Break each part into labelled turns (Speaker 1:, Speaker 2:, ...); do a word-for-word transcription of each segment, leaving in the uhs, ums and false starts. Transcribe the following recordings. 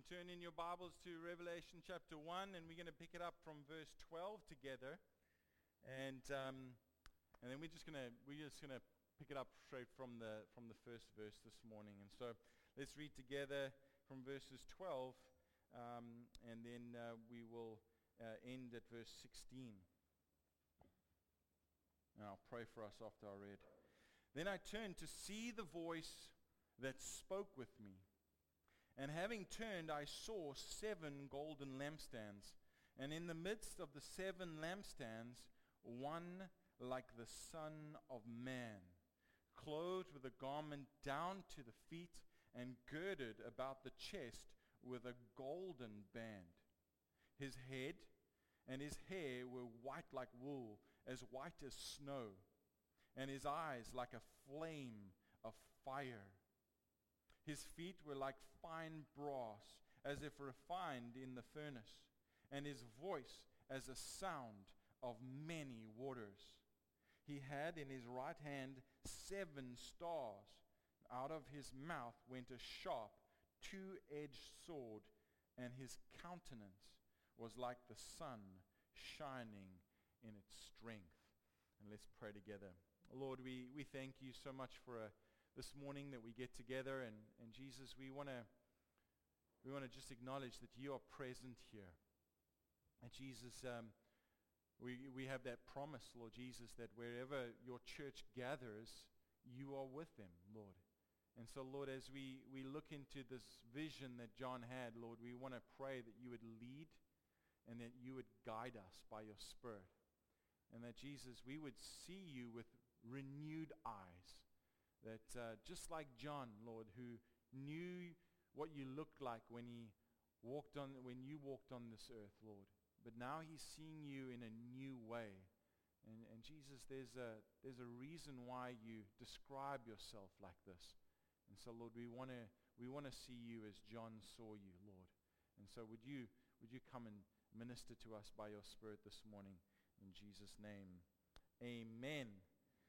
Speaker 1: can turn in your Bibles to Revelation chapter one, and we're going to pick it up from verse twelve together. And um, and then we're just going to we're just going to pick it up straight from the from the first verse this morning. And so let's read together from verses twelve, um, and then uh, we will uh, end at verse sixteen. And I'll pray for us after I read. Then I turned to see the voice that spoke with me. And having turned, I saw seven golden lampstands. And in the midst of the seven lampstands, one like the Son of Man, clothed with a garment down to the feet and girded about the chest with a golden band. His head and his hair were white like wool, as white as snow, and his eyes like a flame of fire. His feet were like fine brass, as if refined in the furnace, and his voice as a sound of many waters. He had in his right hand seven stars. Out of his mouth went a sharp, two-edged sword, and his countenance was like the sun shining in its strength. And let's pray together. Lord, we, we thank you so much for a this morning that we get together, and, and Jesus, we want to we want to just acknowledge that you are present here. And Jesus, um, we we have that promise, Lord Jesus, that wherever your church gathers, you are with them, Lord. And so, Lord, as we, we look into this vision that John had, Lord, we want to pray that you would lead and that you would guide us by your Spirit. And that, Jesus, we would see you with renewed eyes. That uh, just like John, Lord, who knew what you looked like when he walked on, when you walked on this earth, Lord, but now he's seeing you in a new way. And, and Jesus, there's a there's a reason why you describe yourself like this. And so, Lord, we want to we want to see you as John saw you, Lord. And so, would you would you come and minister to us by your Spirit this morning, in Jesus' name, Amen.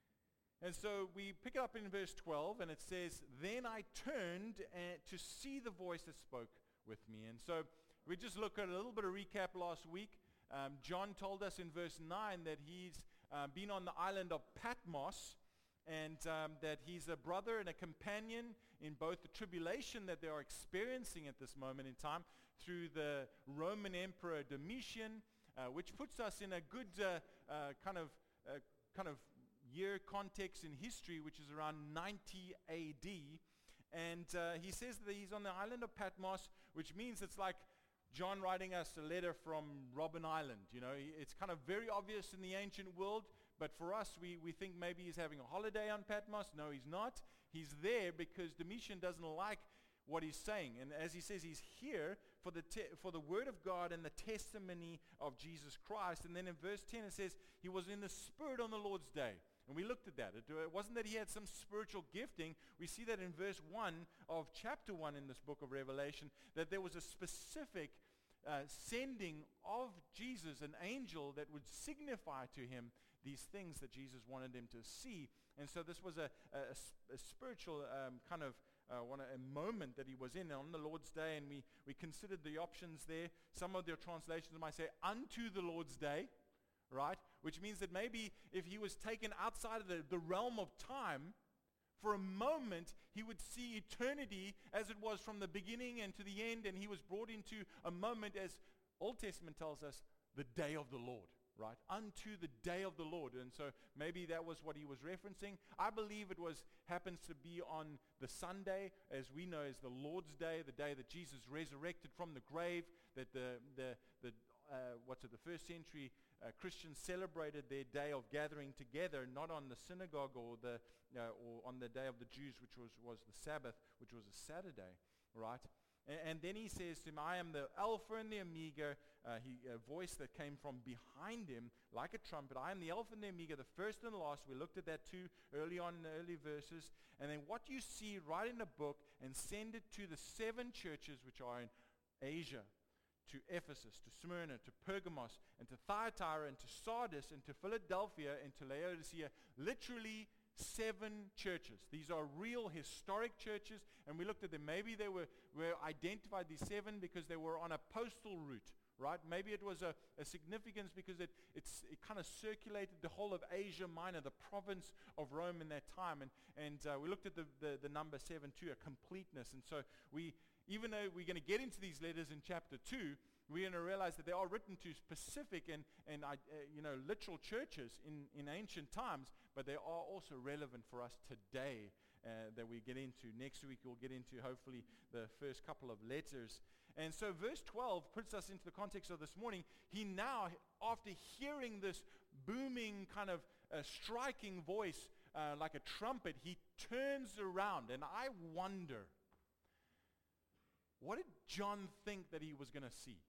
Speaker 1: And so we pick it up in verse twelve, and it says, Then I turned uh, to see the voice that spoke with me. And so we just look at a little bit of recap last week. Um, John told us in verse nine that he's uh, been on the island of Patmos, and um, that he's a brother and a companion in both the tribulation that they are experiencing at this moment in time through the Roman Emperor Domitian, uh, which puts us in a good uh, uh, kind of uh, kind of year context in history, which is around ninety A D. And uh, he says that he's on the island of Patmos, which means it's like John writing us a letter from Robben Island. You know, it's kind of very obvious in the ancient world, but for us, we, we think maybe he's having a holiday on Patmos. No, he's not. He's there because Domitian doesn't like what he's saying. And as he says, he's here for the te- for the word of God and the testimony of Jesus Christ. And then in verse ten, it says, he was in the Spirit on the Lord's day. And we looked at that. It wasn't that he had some spiritual gifting. We see that in verse one of chapter one in this book of Revelation, that there was a specific uh, sending of Jesus, an angel that would signify to him these things that Jesus wanted him to see. And so this was a, a, a spiritual um, kind of uh, one, a moment that he was in on the Lord's day, and we, we considered the options there. Some of their translations might say, unto the Lord's day. Right? Which means that maybe if he was taken outside of the, the realm of time, for a moment he would see eternity as it was from the beginning and to the end, and he was brought into a moment, as Old Testament tells us, the day of the Lord. Right? Unto the day of the Lord. And so maybe that was what he was referencing. I believe it was happens to be on the Sunday, as we know as the Lord's Day, the day that Jesus resurrected from the grave, that the the the Uh, what's it, the first century uh, Christians celebrated their day of gathering together, not on the synagogue or the uh, or on the day of the Jews, which was, was the Sabbath, which was a Saturday, right? And, and then he says to him, I am the Alpha and the Omega, uh, he, a voice that came from behind him like a trumpet. I am the Alpha and the Omega, the first and the last. We looked at that too early on in the early verses. And then what you see, write in a book and send it to the seven churches which are in Asia, to Ephesus, to Smyrna, to Pergamos, and to Thyatira, and to Sardis, and to Philadelphia, and to Laodicea. Literally, seven churches. These are real historic churches, and we looked at them. Maybe they were, were identified, these seven, because they were on a postal route, right? Maybe it was a, a significance because it, it's, it kind of circulated the whole of Asia Minor, the province of Rome in that time. And, and uh, we looked at the, the, the number seven too, a completeness. And so we, even though we're going to get into these letters in chapter two, we're going to realize that they are written to specific and, and uh, you know, literal churches in, in ancient times, but they are also relevant for us today uh, that we get into. Next week we'll get into, hopefully, the first couple of letters. And so verse twelve puts us into the context of this morning. He now, after hearing this booming kind of uh, striking voice uh, like a trumpet, he turns around. And I wonder, what did John think that he was going to see?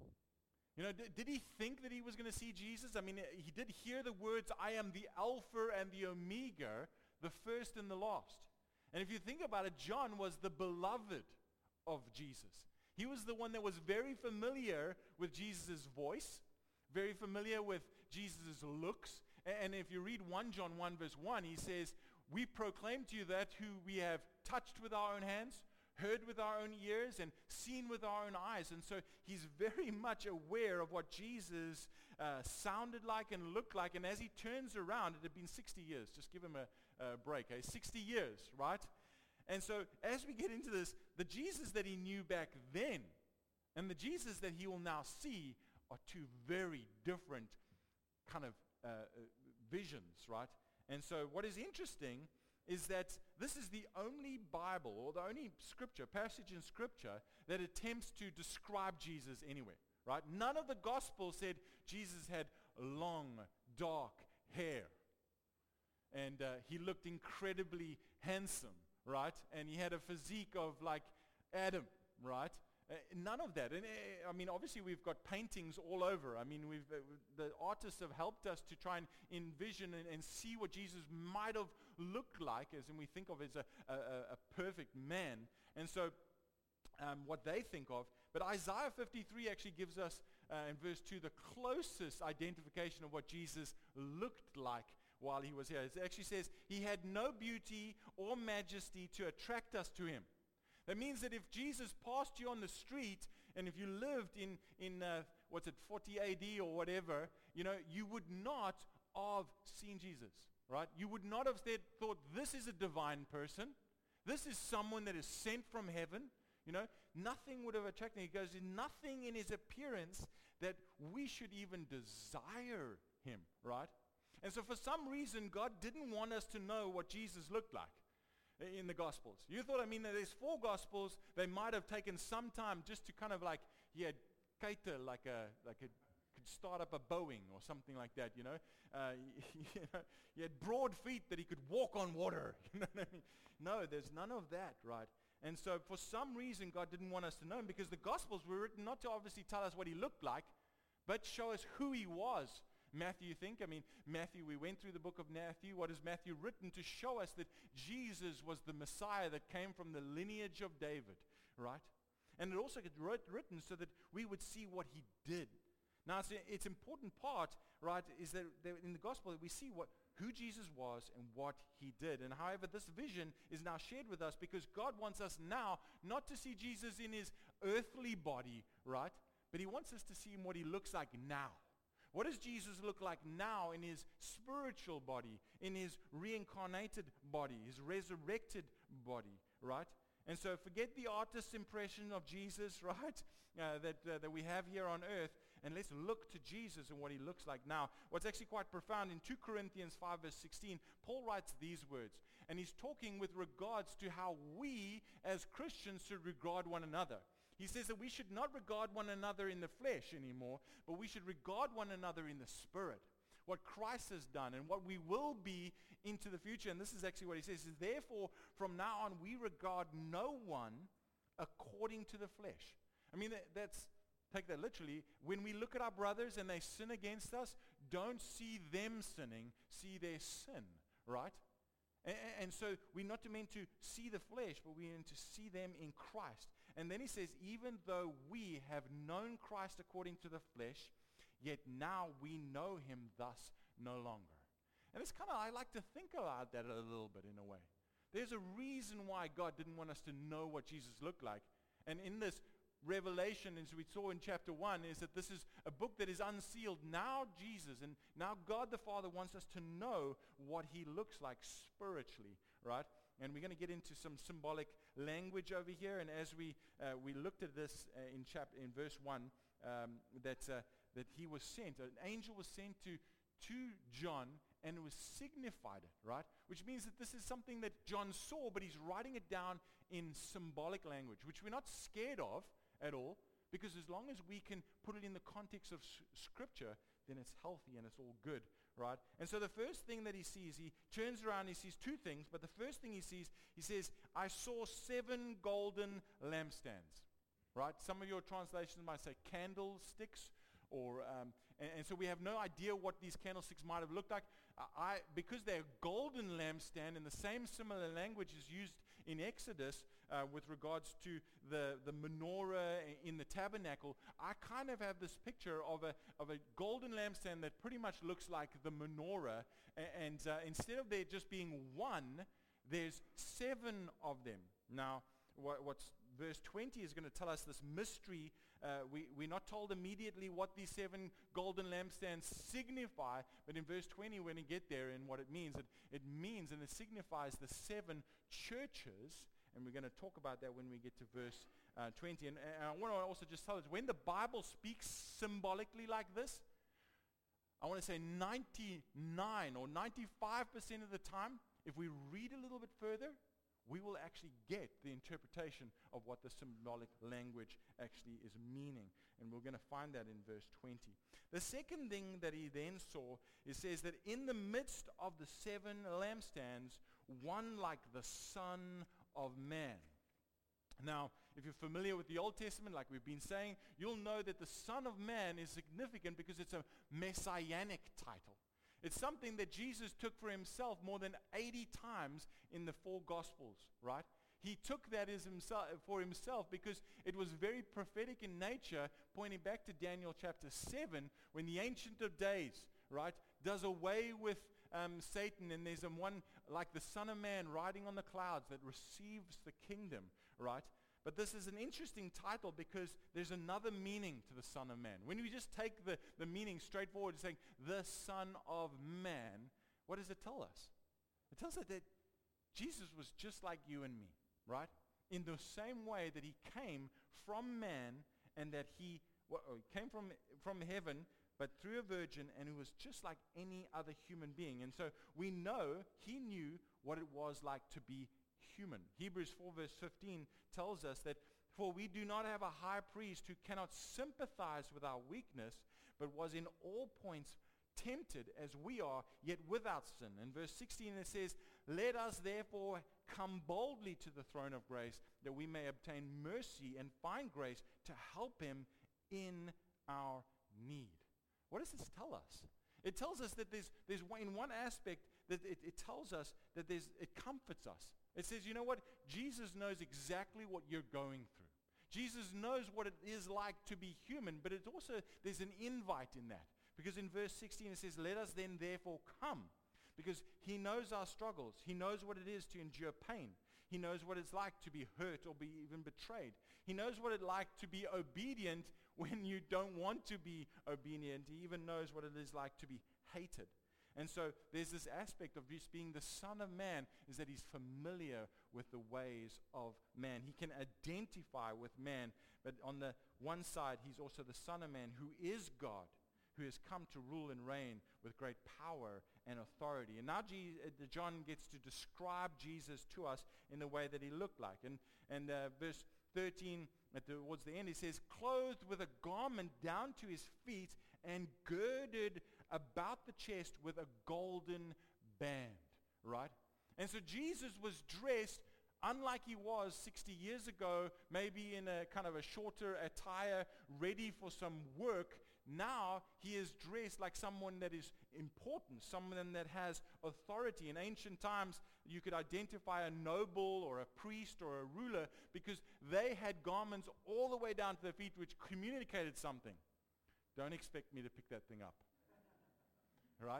Speaker 1: You know, did, did he think that he was going to see Jesus? I mean, he did hear the words, I am the Alpha and the Omega, the first and the last. And if you think about it, John was the beloved of Jesus. He was the one that was very familiar with Jesus' voice, very familiar with Jesus' looks. And if you read First John one verse one, he says, we proclaim to you that who we have touched with our own hands, heard with our own ears, and seen with our own eyes. And so he's very much aware of what Jesus uh, sounded like and looked like. And as he turns around, it had been sixty years. Just give him a, a break. Eh? sixty years, right? And so as we get into this, the Jesus that he knew back then and the Jesus that he will now see are two very different kind of uh, visions, right? And so what is interesting is that this is the only Bible or the only scripture, passage in scripture that attempts to describe Jesus anywhere, right? None of the Gospels said Jesus had long, dark hair and uh, he looked incredibly handsome, right? And he had a physique of like Adam, right? Uh, none of that. And uh, I mean, obviously we've got paintings all over. I mean, we've uh, the artists have helped us to try and envision and, and see what Jesus might have looked like, as in we think of as a, a, a perfect man. And so um, what they think of. But Isaiah fifty-three actually gives us, uh, in verse two, the closest identification of what Jesus looked like while he was here. It actually says, he had no beauty or majesty to attract us to him. That means that if Jesus passed you on the street, and if you lived in, in uh, what's it, forty A D or whatever, you know, you would not have seen Jesus, right? You would not have said, thought, this is a divine person. This is someone that is sent from heaven. You know, nothing would have attracted him. He goes, nothing in his appearance that we should even desire him, right? And so for some reason, God didn't want us to know what Jesus looked like in the Gospels. You thought, I mean, there's four Gospels. They might have taken some time just to kind of like, yeah, cater like a, like a, could start up a Boeing or something like that, you know. Uh, you know, he had broad feet that he could walk on water. You know what I mean? No, there's none of that, right? And so for some reason, God didn't want us to know him because the Gospels were written not to obviously tell us what he looked like, but show us who he was. Matthew, you think? I mean, Matthew, we went through the book of Matthew. What is Matthew written? To show us that Jesus was the Messiah that came from the lineage of David, right? And it also gets written so that we would see what he did. Now, it's, it's important part, right, is that in the gospel we see what who Jesus was and what he did. And however, this vision is now shared with us because God wants us now not to see Jesus in his earthly body, right? But he wants us to see him what he looks like now. What does Jesus look like now in his spiritual body, in his reincarnated body, his resurrected body, right? And so forget the artist's impression of Jesus, right, uh, that, uh, that we have here on earth, and let's look to Jesus and what he looks like now. What's actually quite profound, in two Corinthians five verse sixteen, Paul writes these words, and he's talking with regards to how we as Christians should regard one another. He says that we should not regard one another in the flesh anymore, but we should regard one another in the spirit. What Christ has done and what we will be into the future. And this is actually what he says, is therefore from now on we regard no one according to the flesh. I mean, that, that's, take that literally. When we look at our brothers and they sin against us, don't see them sinning, see their sin, right? And, and so we're not meant to see the flesh, but we're meant to see them in Christ. And then he says, even though we have known Christ according to the flesh, yet now we know him thus no longer. And it's kind of, I like to think about that a little bit in a way. There's a reason why God didn't want us to know what Jesus looked like. And in this Revelation, as we saw in chapter one, is that this is a book that is unsealed. Now Jesus and now God the Father wants us to know what he looks like spiritually, right? And we're going to get into some symbolic language over here. And as we uh, we looked at this uh, in chapter in verse one, um, that uh, that he was sent, an angel was sent to to John, and it was signified it, right? Which means that this is something that John saw, but he's writing it down in symbolic language, which we're not scared of at all, because as long as we can put it in the context of s- Scripture, then it's healthy and it's all good, right? And so the first thing that he sees, he turns around, he sees two things, but the first thing he sees, he says, I saw seven golden lampstands, right? Some of your translations might say candlesticks, or um, and, and so we have no idea what these candlesticks might have looked like. Uh, I because they're golden lampstand, and the same similar language is used in Exodus uh, with regards to the, the menorah in the tabernacle. I kind of have this picture of a of a golden lampstand that pretty much looks like the menorah, and, and uh, instead of there just being one, there's seven of them. Now, what, what's verse twenty is going to tell us this mystery. Uh, we, we're not told immediately what these seven golden lampstands signify, but in verse twenty, when we get there and what it means, it, it means and it signifies the seven churches, and we're going to talk about that when we get to verse uh, twenty. And, and I want to also just tell us, when the Bible speaks symbolically like this, I want to say ninety-nine or ninety-five percent of the time, if we read a little bit further, we will actually get the interpretation of what the symbolic language actually is meaning. And we're going to find that in verse twenty. The second thing that he then saw, it says that in the midst of the seven lampstands, one like the Son of Man. Now, if you're familiar with the Old Testament, like we've been saying, you'll know that the Son of Man is significant because it's a messianic title. It's something that Jesus took for himself more than eighty times in the four Gospels, right? He took that as himself, for himself because it was very prophetic in nature, pointing back to Daniel chapter seven, when the Ancient of Days, right, does away with um, Satan, and there's a one like the Son of Man riding on the clouds that receives the kingdom, right? But this is an interesting title because there's another meaning to the Son of Man. When we just take the, the meaning straightforward, saying the Son of Man, what does it tell us? It tells us that Jesus was just like you and me, right? In the same way that he came from man, and that he well, came from, from heaven, but through a virgin, and who was just like any other human being. And so we know he knew what it was like to be human. Hebrews four verse fifteen tells us that, for we do not have a high priest who cannot sympathize with our weakness, but was in all points tempted as we are, yet without sin. In verse sixteen it says, let us therefore come boldly to the throne of grace, that we may obtain mercy and find grace to help him in our need. What does this tell us? It tells us that there's, there's in one aspect that it, it tells us that there's, it comforts us. It says, you know what? Jesus knows exactly what you're going through. Jesus knows what it is like to be human, but it's also, there's an invite in that. Because in verse sixteen it says, let us then therefore come. Because he knows our struggles. He knows what it is to endure pain. He knows what it's like to be hurt or be even betrayed. He knows what it's like to be obedient when you don't want to be obedient. He even knows what it is like to be hated. And so there's this aspect of just being the Son of Man, is that he's familiar with the ways of man. He can identify with man, but on the one side, he's also the Son of Man, who is God, who has come to rule and reign with great power and authority. And now Je- uh, John gets to describe Jesus to us in the way that he looked like. And, and uh, verse thirteen, at the, towards the end, he says, clothed with a garment down to his feet and girded about the chest with a golden band, right? And so Jesus was dressed unlike he was sixty years ago, maybe in a kind of a shorter attire, ready for some work. Now he is dressed like someone that is important, someone that has authority. In ancient times, you could identify a noble or a priest or a ruler because they had garments all the way down to their feet which communicated something. Don't expect me to pick that thing up. Right?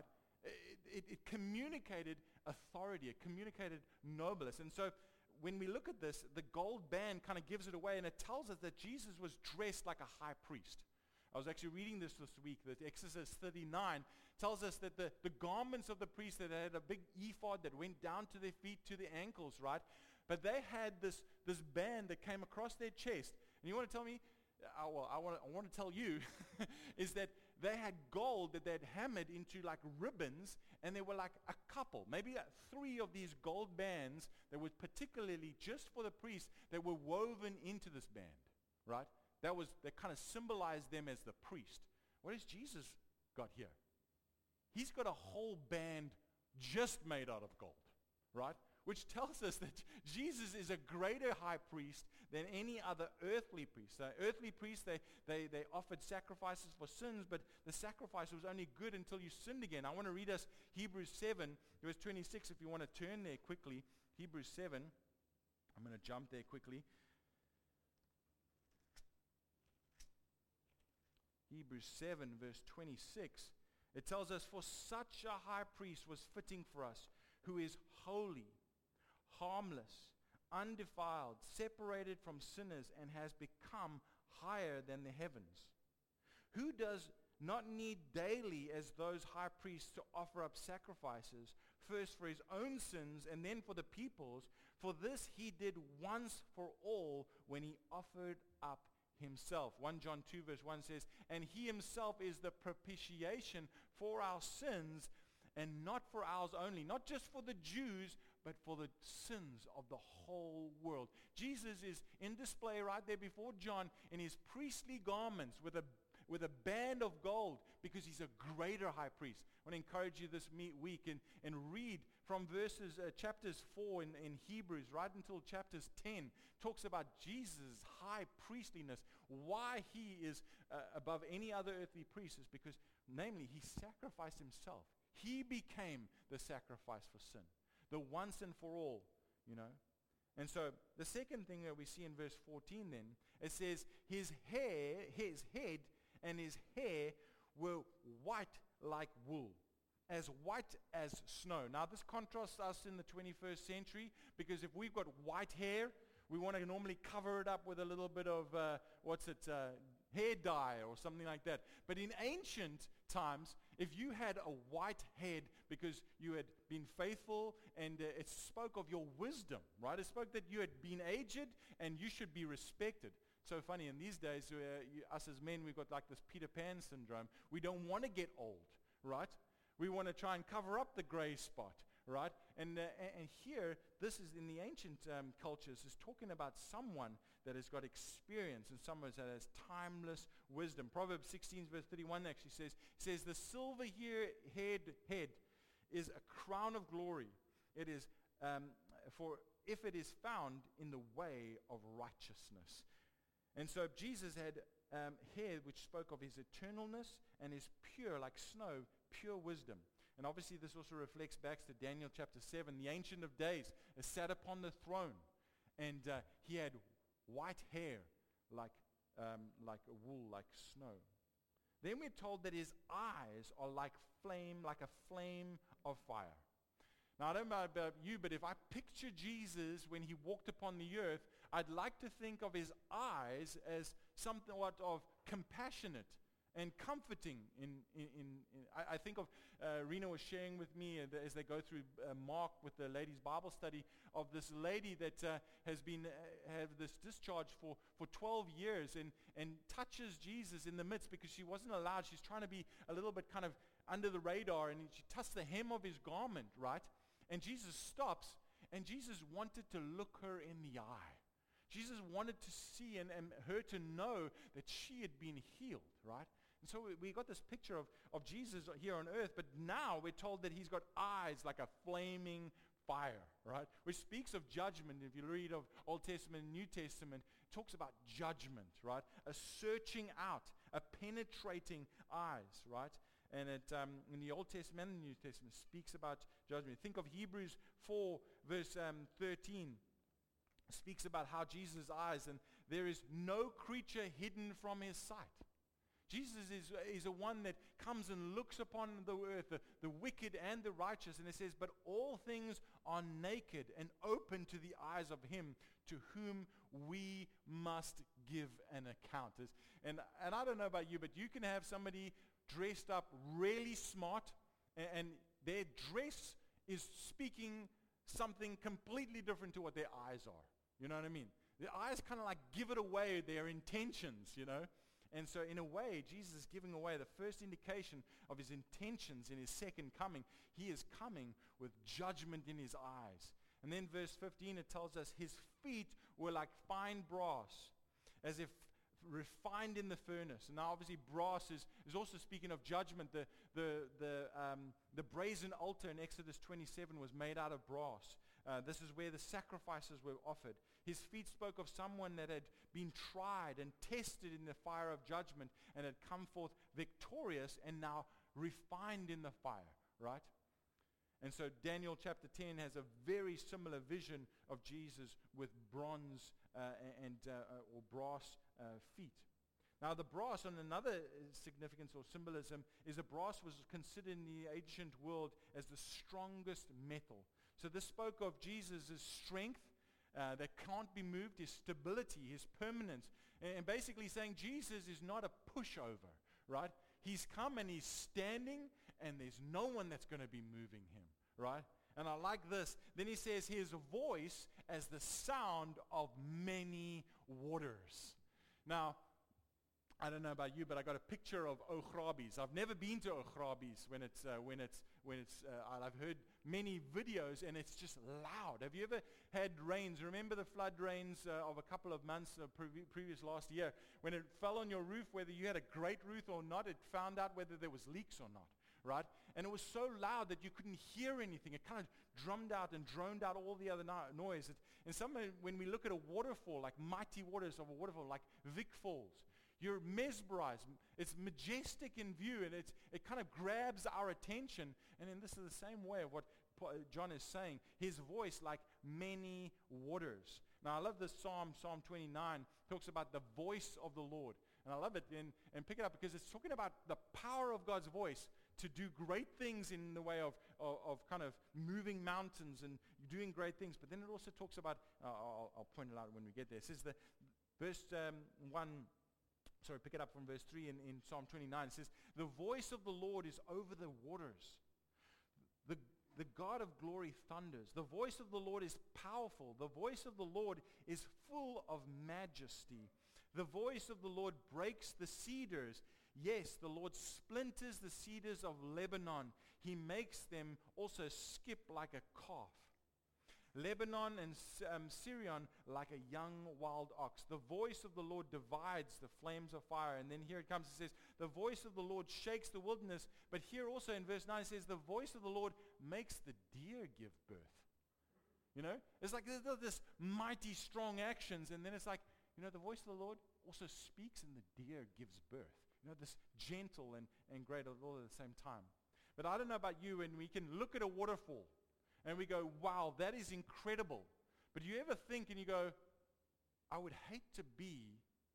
Speaker 1: It, it, it communicated authority. It communicated nobleness. And so when we look at this, the gold band kind of gives it away, and it tells us that Jesus was dressed like a high priest. I was actually reading this this week, that Exodus thirty-nine tells us that the, the garments of the priest, that had a big ephod that went down to their feet, to the ankles, right? But they had this, this band that came across their chest. And you want to tell me, uh, well, I want to, I want to tell you, is that they had gold that they had hammered into like ribbons, and there were like a couple, maybe uh, three of these gold bands that were particularly just for the priest, that were woven into this band, right? That was, that kind of symbolized them as the priest. What has Jesus got here? He's got a whole band just made out of gold, right? Which tells us that Jesus is a greater high priest than any other earthly priest. Uh, earthly priests, they, they, they offered sacrifices for sins, but the sacrifice was only good until you sinned again. I want to read us Hebrews seven, verse twenty-six, if you want to turn there quickly. Hebrews seven. I'm going to jump there quickly. Hebrews seven, verse twenty-six. It tells us, for such a high priest was fitting for us, who is holy, harmless, undefiled, separated from sinners, and has become higher than the heavens, who does not need daily as those high priests to offer up sacrifices, first for his own sins and then for the people's. For this he did once for all when he offered up himself. First John two verse one says, and he himself is the propitiation for our sins, and not for ours only, not just for the Jews, but for the sins of the whole world. Jesus is in display right there before John in his priestly garments with a with a band of gold, because he's a greater high priest. I want to encourage you this week and, and read from verses, uh, chapters four in, in Hebrews right until chapters ten, talks about Jesus' high priestliness. Why he is uh, above any other earthly priest is because, namely, he sacrificed himself. He became the sacrifice for sin, the once and for all, you know. And so the second thing that we see in verse fourteen then, it says his hair, his head and his hair were white like wool, as white as snow. Now this contrasts us in the twenty-first century, because if we've got white hair, we want to normally cover it up with a little bit of, uh, what's it, uh, hair dye or something like that. But in ancient times, if you had a white head because you had been faithful, and uh, it spoke of your wisdom, right? It spoke that you had been aged and you should be respected. So funny, in these days, uh, you, us as men, we've got like this Peter Pan syndrome. We don't want to get old, right? We want to try and cover up the gray spot, right? And, uh, and here, this is in the ancient um, cultures, is talking about someone that has got experience and someone that has timeless wisdom. Proverbs sixteen verse thirty-one actually says, says the silver-haired head is a crown of glory. It is, um, for if it is found in the way of righteousness. And so Jesus had um, hair which spoke of his eternalness and his pure, like snow, pure wisdom. And obviously this also reflects back to Daniel chapter seven. The Ancient of Days is sat upon the throne, and uh, he had white hair like, um, like a wool, like snow. Then we're told that his eyes are like flame, like a flame of fire. Now, I don't know about you, but if I picture Jesus when he walked upon the earth, I'd like to think of his eyes as somewhat of compassionate and comforting. In, in, in, in I, I think of, uh, Rena was sharing with me uh, as they go through uh, Mark with the ladies' Bible study, of this lady that uh, has been, uh, have this discharge for, for twelve years and, and touches Jesus in the midst because she wasn't allowed. She's trying to be a little bit kind of under the radar, and she touched the hem of his garment, right? And Jesus stops, and Jesus wanted to look her in the eye. Jesus wanted to see and, and her to know that she had been healed, right? And so we, we got this picture of, of Jesus here on earth, but now we're told that he's got eyes like a flaming fire, right? Which speaks of judgment. If you read of Old Testament and New Testament, it talks about judgment, right? A searching out, a penetrating eyes, right? And it, um, in the Old Testament and the New Testament, speaks about judgment. Think of Hebrews four, verse um, thirteen. It speaks about how Jesus' eyes, and there is no creature hidden from his sight. Jesus is, is a one that comes and looks upon the earth, the, the wicked and the righteous, and it says, but all things are naked and open to the eyes of him to whom we must give an account. And, and I don't know about you, but you can have somebody dressed up really smart, and, and their dress is speaking something completely different to what their eyes are. You know what I mean? Their eyes kind of like give it away, their intentions, you know. And so in a way, Jesus is giving away the first indication of his intentions in his second coming. He is coming with judgment in his eyes. And then verse fifteen, it tells us his feet were like fine brass, as if refined in the furnace. And now obviously brass is, is also speaking of judgment. The, the, the, um, the brazen altar in Exodus twenty-seven was made out of brass. Uh, this is where the sacrifices were offered. His feet spoke of someone that had been tried and tested in the fire of judgment and had come forth victorious and now refined in the fire, right? And so Daniel chapter ten has a very similar vision of Jesus with bronze uh, and uh, or brass uh, feet. Now the brass, on another significance or symbolism, is that brass was considered in the ancient world as the strongest metal. So this spoke of Jesus' strength uh, that can't be moved, his stability, his permanence, and, and basically saying Jesus is not a pushover, right? He's come and he's standing, and there's no one that's going to be moving him, right? And I like this. Then he says his voice as the sound of many waters. Now, I don't know about you, but I got a picture of Ograbis. I've never been to Ograbis when it's uh, when it's when it's. Uh, I've heard many videos, and it's just loud. Have you ever had rains? Remember the flood rains uh, of a couple of months uh, pre- previous last year, when it fell on your roof, whether you had a great roof or not, it found out whether there was leaks or not, right? And it was so loud that you couldn't hear anything. It kind of drummed out and droned out all the other no- noise. It, and some, when we look at a waterfall, like mighty waters of a waterfall, like Vic Falls, you're mesmerized. It's majestic in view, and it's, it kind of grabs our attention. And then this is the same way of what John is saying. His voice like many waters. Now I love this Psalm, Psalm twenty-nine, talks about the voice of the Lord. And I love it, and, and pick it up because it's talking about the power of God's voice to do great things in the way of, of, of kind of moving mountains and doing great things. But then it also talks about, uh, I'll, I'll point it out when we get there. It says the verse um, one, sorry, pick it up from verse three in, in Psalm twenty-nine. It says, the voice of the Lord is over the waters. The, the God of glory thunders. The voice of the Lord is powerful. The voice of the Lord is full of majesty. The voice of the Lord breaks the cedars. Yes, the Lord splinters the cedars of Lebanon. He makes them also skip like a calf. Lebanon and um, Syrian like a young wild ox. The voice of the Lord divides the flames of fire. And then here it comes, it says, the voice of the Lord shakes the wilderness. But here also in verse nine it says, the voice of the Lord makes the deer give birth. You know, it's like there's this mighty strong actions, and then it's like, you know, the voice of the Lord also speaks and the deer gives birth. You know, this gentle and, and great all at the same time. But I don't know about you, and we can look at a waterfall and we go, wow, that is incredible. But do you ever think and you go, I would hate to be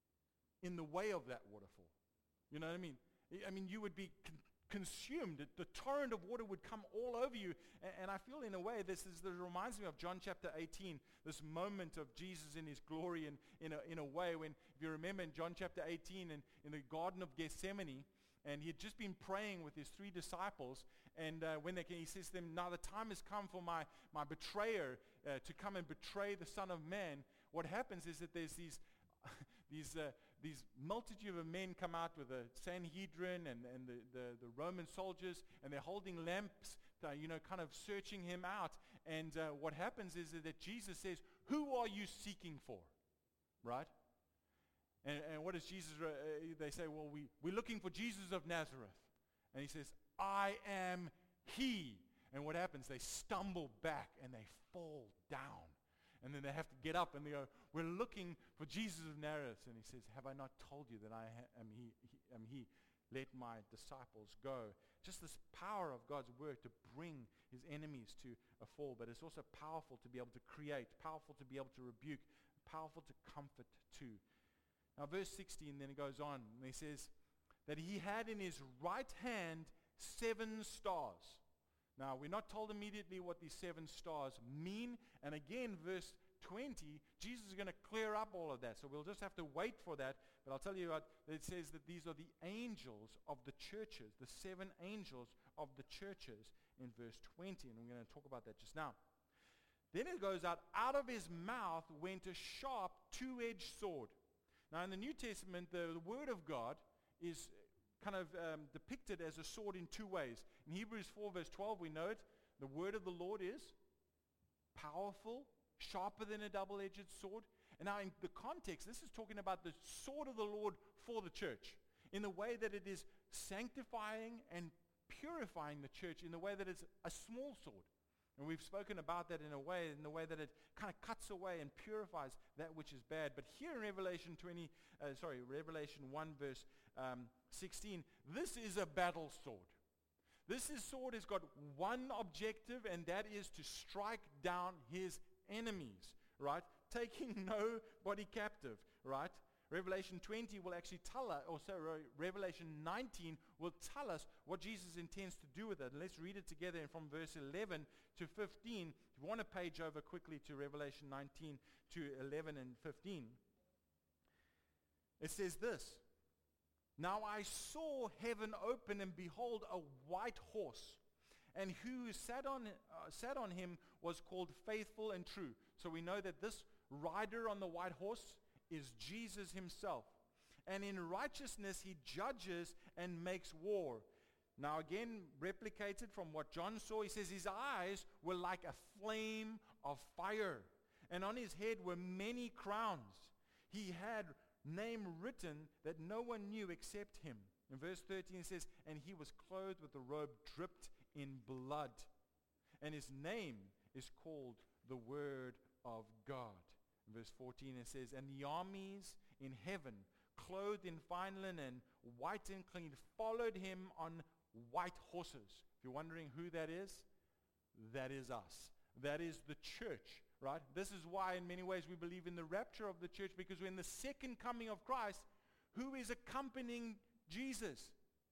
Speaker 1: in the way of that waterfall. You know what I mean? I mean, you would be con- consumed. The torrent of water would come all over you. And, and I feel in a way this is this reminds me of John chapter eighteen, this moment of Jesus in his glory in, in, a, in a way when, if you remember in John chapter eighteen, in, in the Garden of Gethsemane, and he had just been praying with his three disciples, and uh, when they came, he says to them, now the time has come for my, my betrayer uh, to come and betray the Son of Man. What happens is that there's these these uh, these multitude of men come out with the Sanhedrin and, and the, the, the Roman soldiers, and they're holding lamps, to, you know, kind of searching him out. And uh, what happens is that Jesus says, who are you seeking for? Right? And, and what does Jesus, uh, they say, well, we, we're looking for Jesus of Nazareth. And he says, I am he. And what happens? They stumble back and they fall down. And then they have to get up and they go, we're looking for Jesus of Nazareth. And he says, have I not told you that I ha- am, he, he, am he? Let my disciples go. Just this power of God's word to bring his enemies to a fall. But it's also powerful to be able to create, powerful to be able to rebuke, powerful to comfort too. Now verse sixteen, then it goes on, and he says, that he had in his right hand seven stars. Now, we're not told immediately what these seven stars mean. And again, verse twenty, Jesus is going to clear up all of that. So we'll just have to wait for that. But I'll tell you what, it says that these are the angels of the churches, the seven angels of the churches in verse twenty. And we're going to talk about that just now. Then it goes out, out of his mouth went a sharp two-edged sword. Now in the New Testament, the, the word of God is kind of um, depicted as a sword in two ways. In Hebrews four verse twelve, we know it. The word of the Lord is powerful, sharper than a double-edged sword. And now in the context, this is talking about the sword of the Lord for the church, in the way that it is sanctifying and purifying the church, in the way that it's a small sword. And we've spoken about that in a way, in the way that it kind of cuts away and purifies that which is bad. But here in Revelation twenty, uh, sorry, Revelation one verse um, sixteen, this is a battle sword. This is sword has got one objective, and that is to strike down his enemies, right? Taking nobody captive, right? Revelation twenty will actually tell us, or so Revelation nineteen will tell us what Jesus intends to do with it. And let's read it together from verse eleven to fifteen. If you want to page over quickly to Revelation nineteen to eleven and fifteen. It says this, "Now I saw heaven open, and behold, a white horse, and who sat on, uh, sat on him was called Faithful and True." So we know that this rider on the white horse is Jesus himself. "And in righteousness he judges and makes war." Now again, replicated from what John saw, he says his eyes were like a flame of fire, and on his head were many crowns. He had name written that no one knew except him. In verse thirteen it says, "And he was clothed with a robe dripped in blood, and his name is called the Word of God." In verse fourteen it says, "And the armies in heaven, clothed in fine linen, white and clean, followed him on white horses." If you're wondering who that is, that is us. That is the church, right? This is why in many ways we believe in the rapture of the church, because when the second coming of Christ, who is accompanying Jesus?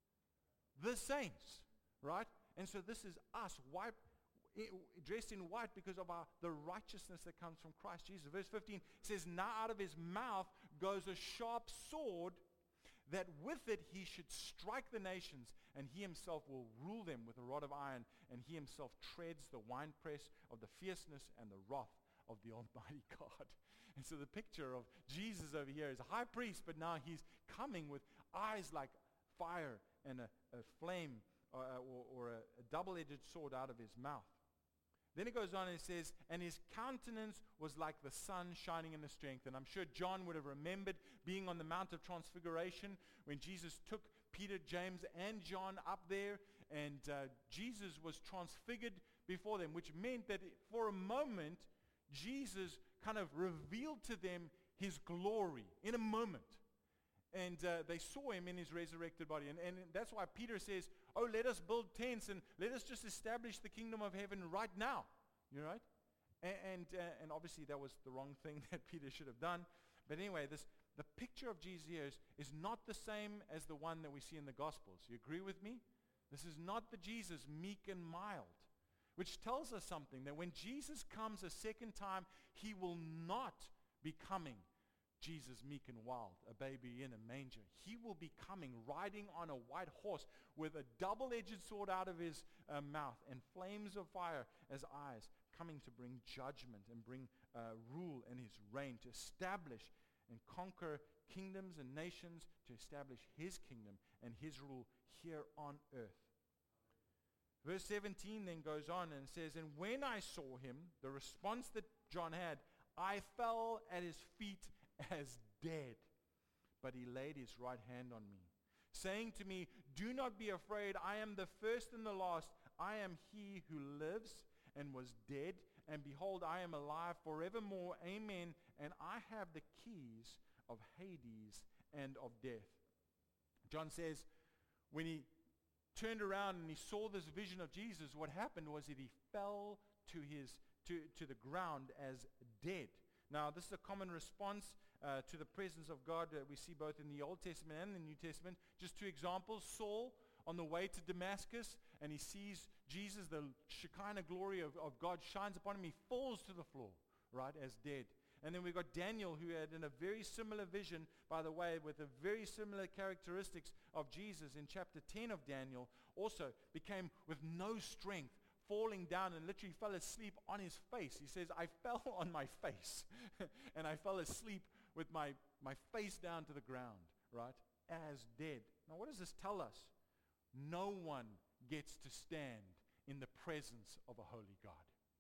Speaker 1: The saints, right? And so this is us, white, dressed in white because of our, the righteousness that comes from Christ Jesus. Verse fifteen says, "Now out of his mouth goes a sharp sword, that with it he should strike the nations, and he himself will rule them with a rod of iron, and he himself treads the winepress of the fierceness and the wrath of the Almighty God." And so the picture of Jesus over here is a high priest, but now he's coming with eyes like fire and a, a flame or, or, or a, a double-edged sword out of his mouth. Then it goes on and it says, "And his countenance was like the sun shining in the strength." And I'm sure John would have remembered being on the Mount of Transfiguration when Jesus took Peter, James, and John up there, and uh, Jesus was transfigured before them, which meant that for a moment, Jesus kind of revealed to them his glory in a moment. And uh, they saw him in his resurrected body. And, and that's why Peter says, "Oh, let us build tents and let us just establish the kingdom of heaven right now." You know, right? And and, uh, and obviously that was the wrong thing that Peter should have done. But anyway, this the picture of Jesus here is, is not the same as the one that we see in the Gospels. You agree with me? This is not the Jesus meek and mild, which tells us something, that when Jesus comes a second time, he will not be coming Jesus meek and wild, a baby in a manger. He will be coming riding on a white horse with a double-edged sword out of his uh, mouth and flames of fire as eyes, coming to bring judgment and bring uh, rule in his reign, to establish and conquer kingdoms and nations, to establish his kingdom and his rule here on earth. Verse seventeen then goes on and says, "And when I saw him," the response that John had, "I fell at his feet as dead. But he laid his right hand on me, saying to me, 'Do not be afraid. I am the first and the last. I am he who lives and was dead, and behold, I am alive forevermore. Amen. And I have the keys of Hades and of death.'" John says when he turned around and he saw this vision of Jesus, what happened was that he fell to his to, to the ground as dead. Now, this is a common response uh, to the presence of God that we see both in the Old Testament and the New Testament. Just two examples. Saul on the way to Damascus, and he sees Jesus, the Shekinah glory of, of God shines upon him. He falls to the floor, right, as dead. And then we've got Daniel, who had in a very similar vision, by the way, with the very similar characteristics of Jesus in chapter ten of Daniel, also became with no strength, falling down and literally fell asleep on his face. He says, I fell on my face, and I fell asleep with my, my face down to the ground, right, as dead. Now, what does this tell us? No one gets to stand in the presence of a holy God.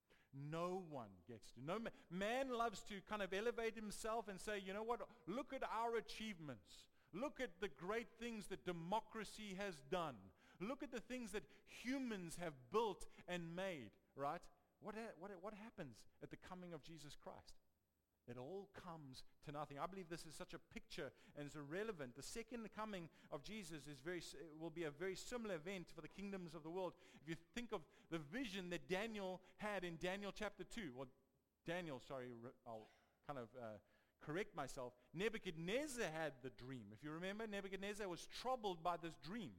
Speaker 1: No one gets to. No man, man loves to kind of elevate himself and say, you know what, look at our achievements. Look at the great things that democracy has done. Look at the things that humans have built and made, right? What, ha- what, what happens at the coming of Jesus Christ? It all comes to nothing. I believe this is such a picture and is irrelevant. The second coming of Jesus is very will be a very similar event for the kingdoms of the world. If you think of the vision that Daniel had in Daniel chapter two, or Daniel, sorry, I'll kind of uh, correct myself. Nebuchadnezzar had the dream. If you remember, Nebuchadnezzar was troubled by this dream.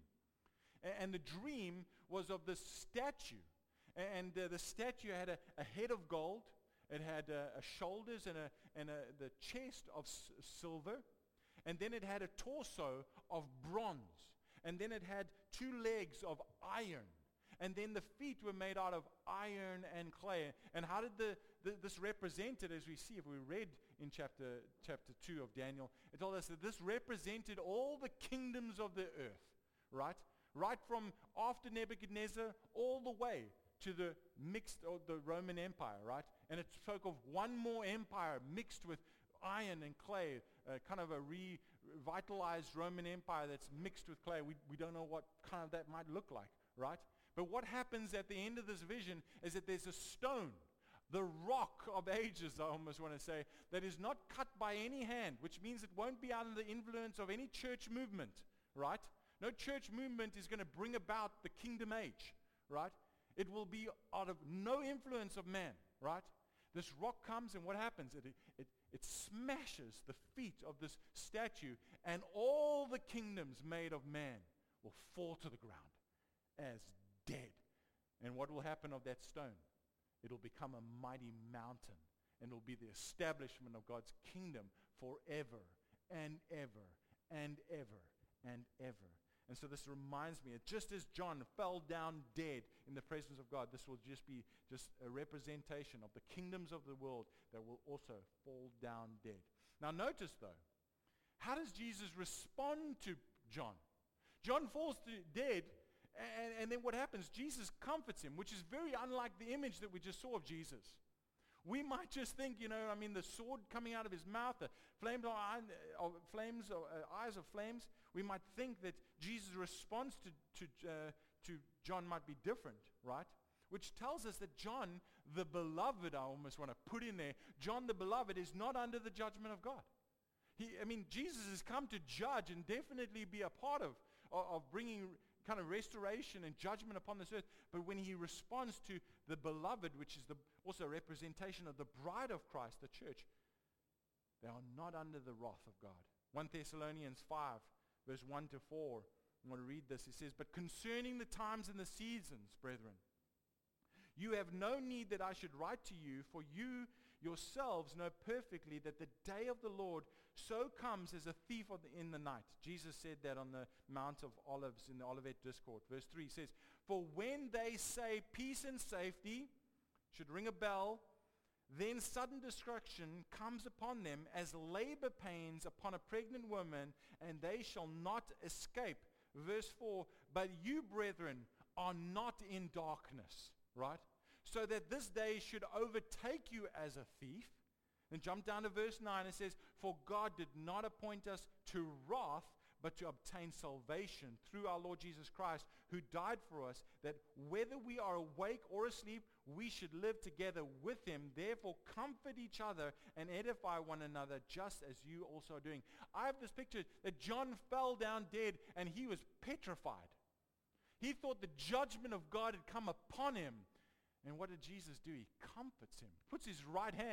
Speaker 1: A- and the dream was of this statue. A- and uh, the statue had a, a head of gold. It had uh, a shoulders and, a, and a, the chest of s- silver. And then it had a torso of bronze. And then it had two legs of iron. And then the feet were made out of iron and clay. And how did the, the this represented, as we see, if we read in chapter, chapter two of Daniel, it told us that this represented all the kingdoms of the earth, right? Right from after Nebuchadnezzar all the way to the mixed, or the Roman Empire, right? And it spoke of one more empire mixed with iron and clay, uh, kind of a revitalized Roman Empire that's mixed with clay. We, we don't know what kind of that might look like, right? But what happens at the end of this vision is that there's a stone, the rock of ages, I almost want to say, that is not cut by any hand, which means it won't be under the influence of any church movement, right? No church movement is going to bring about the kingdom age, right? It will be out of no influence of man, right? This rock comes, and what happens? It, it, it smashes the feet of this statue, and all the kingdoms made of man will fall to the ground as dead. And what will happen of that stone? It'll become a mighty mountain, and it'll be the establishment of God's kingdom forever and ever and ever and ever. And so this reminds me, that just as John fell down dead in the presence of God, this will just be just a representation of the kingdoms of the world that will also fall down dead. Now notice though, how does Jesus respond to John? John falls to dead, and, and then what happens? Jesus comforts him, which is very unlike the image that we just saw of Jesus. We might just think, you know, I mean, the sword coming out of his mouth, the flames of, of flames, or uh, eyes of flames. We might think that Jesus' response to to uh, to John might be different, right? Which tells us that John, the beloved, I almost want to put in there, John the beloved is not under the judgment of God. He, I mean, Jesus has come to judge and definitely be a part of of, of bringing kind of restoration and judgment upon this earth. But when he responds to the beloved, which is the, also a representation of the bride of Christ, the church, they are not under the wrath of God. First Thessalonians five, verse one to four. I'm going to read this. It says, "But concerning the times and the seasons, brethren, you have no need that I should write to you, for you yourselves know perfectly that the day of the Lord so comes as a thief of the, in the night." Jesus said that on the Mount of Olives in the Olivet Discourse. Verse three says, "For when they say peace and safety," should ring a bell, "then sudden destruction comes upon them as labor pains upon a pregnant woman, and they shall not escape." Verse four, "But you, brethren, are not in darkness," right? "So that this day should overtake you as a thief." Then jump down to verse nine. It says, "For God did not appoint us to wrath, but to obtain salvation through our Lord Jesus Christ, who died for us, that whether we are awake or asleep, we should live together with him. Therefore comfort each other and edify one another, just as you also are doing." I have this picture that John fell down dead, and he was petrified. He thought the judgment of God had come upon him. And what did Jesus do? He comforts him, puts his right hands,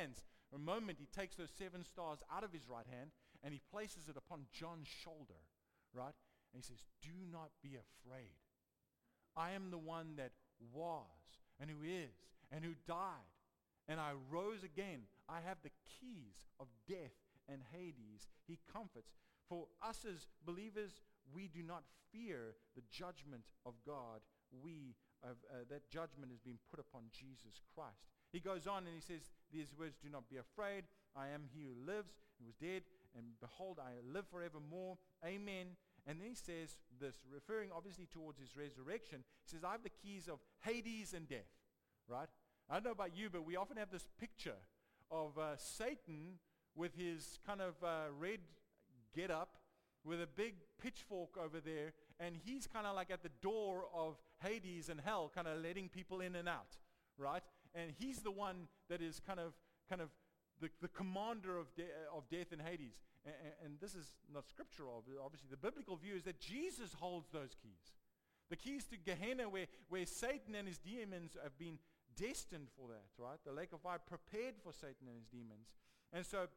Speaker 1: a moment, he takes those seven stars out of his right hand and he places it upon John's shoulder, right? And he says, do not be afraid. I am the one that was and who is and who died, and I rose again. I have the keys of death and Hades. He comforts. For us as believers, we do not fear the judgment of God. We have, uh, that judgment has been put upon Jesus Christ. He goes on and he says these words, do not be afraid. I am he who lives, who was dead, and behold, I live forevermore. Amen. And then he says this, referring obviously towards his resurrection. He says, I have the keys of Hades and death, right? I don't know about you, but we often have this picture of uh, Satan with his kind of uh, red get-up with a big pitchfork over there, and he's kind of like at the door of Hades and hell, kind of letting people in and out, right? And he's the one that is kind of kind of the, the commander of, de- of death in Hades. And, and this is not scriptural, obviously. The biblical view is that Jesus holds those keys. The keys to Gehenna, where, where Satan and his demons have been destined for that, right? The lake of fire prepared for Satan and his demons. And so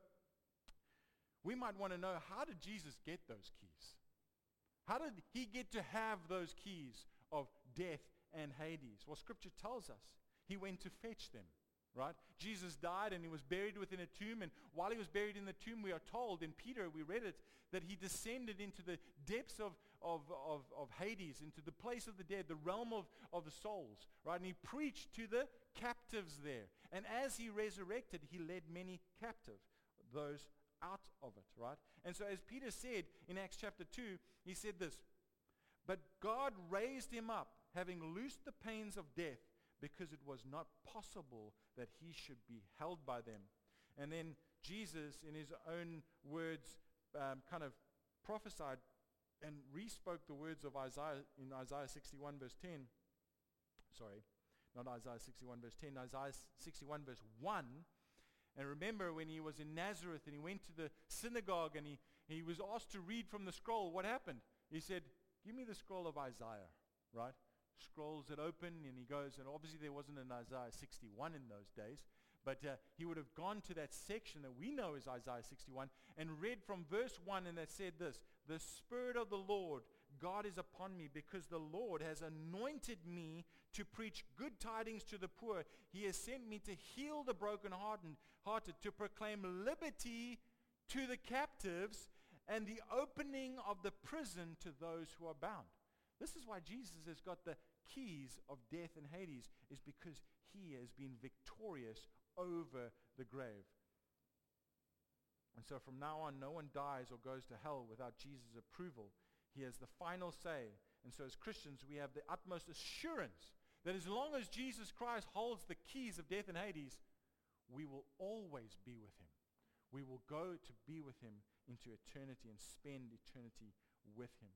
Speaker 1: we might want to know, how did Jesus get those keys? How did he get to have those keys of death and Hades? Well, Scripture tells us he went to fetch them, right? Jesus died and he was buried within a tomb, and while he was buried in the tomb, we are told, in Peter, we read it, that he descended into the depths of, of, of, of Hades, into the place of the dead, the realm of, of the souls, right? And he preached to the captives there. And as he resurrected, he led many captive, those out of it, right? And so as Peter said in Acts chapter two, he said this, but God raised him up, having loosed the pains of death, because it was not possible that he should be held by them. And then Jesus, in his own words, um, kind of prophesied and re-spoke the words of Isaiah in Isaiah sixty-one verse ten. Sorry, not Isaiah sixty-one verse ten, Isaiah sixty-one verse one. And remember when he was in Nazareth and he went to the synagogue and he, he was asked to read from the scroll, what happened? He said, give me the scroll of Isaiah, right? Scrolls it open, and he goes, and obviously there wasn't an Isaiah sixty-one in those days, but uh, he would have gone to that section that we know is Isaiah sixty-one and read from verse one, and that said this, the Spirit of the Lord God is upon me, because the Lord has anointed me to preach good tidings to the poor. He has sent me to heal the brokenhearted, hearted, to proclaim liberty to the captives and the opening of the prison to those who are bound. This is why Jesus has got the keys of death and Hades, is because he has been victorious over the grave. And so from now on, no one dies or goes to hell without Jesus' approval. He has the final say. And so as Christians, we have the utmost assurance that as long as Jesus Christ holds the keys of death and Hades, we will always be with him. We will go to be with him into eternity and spend eternity with him.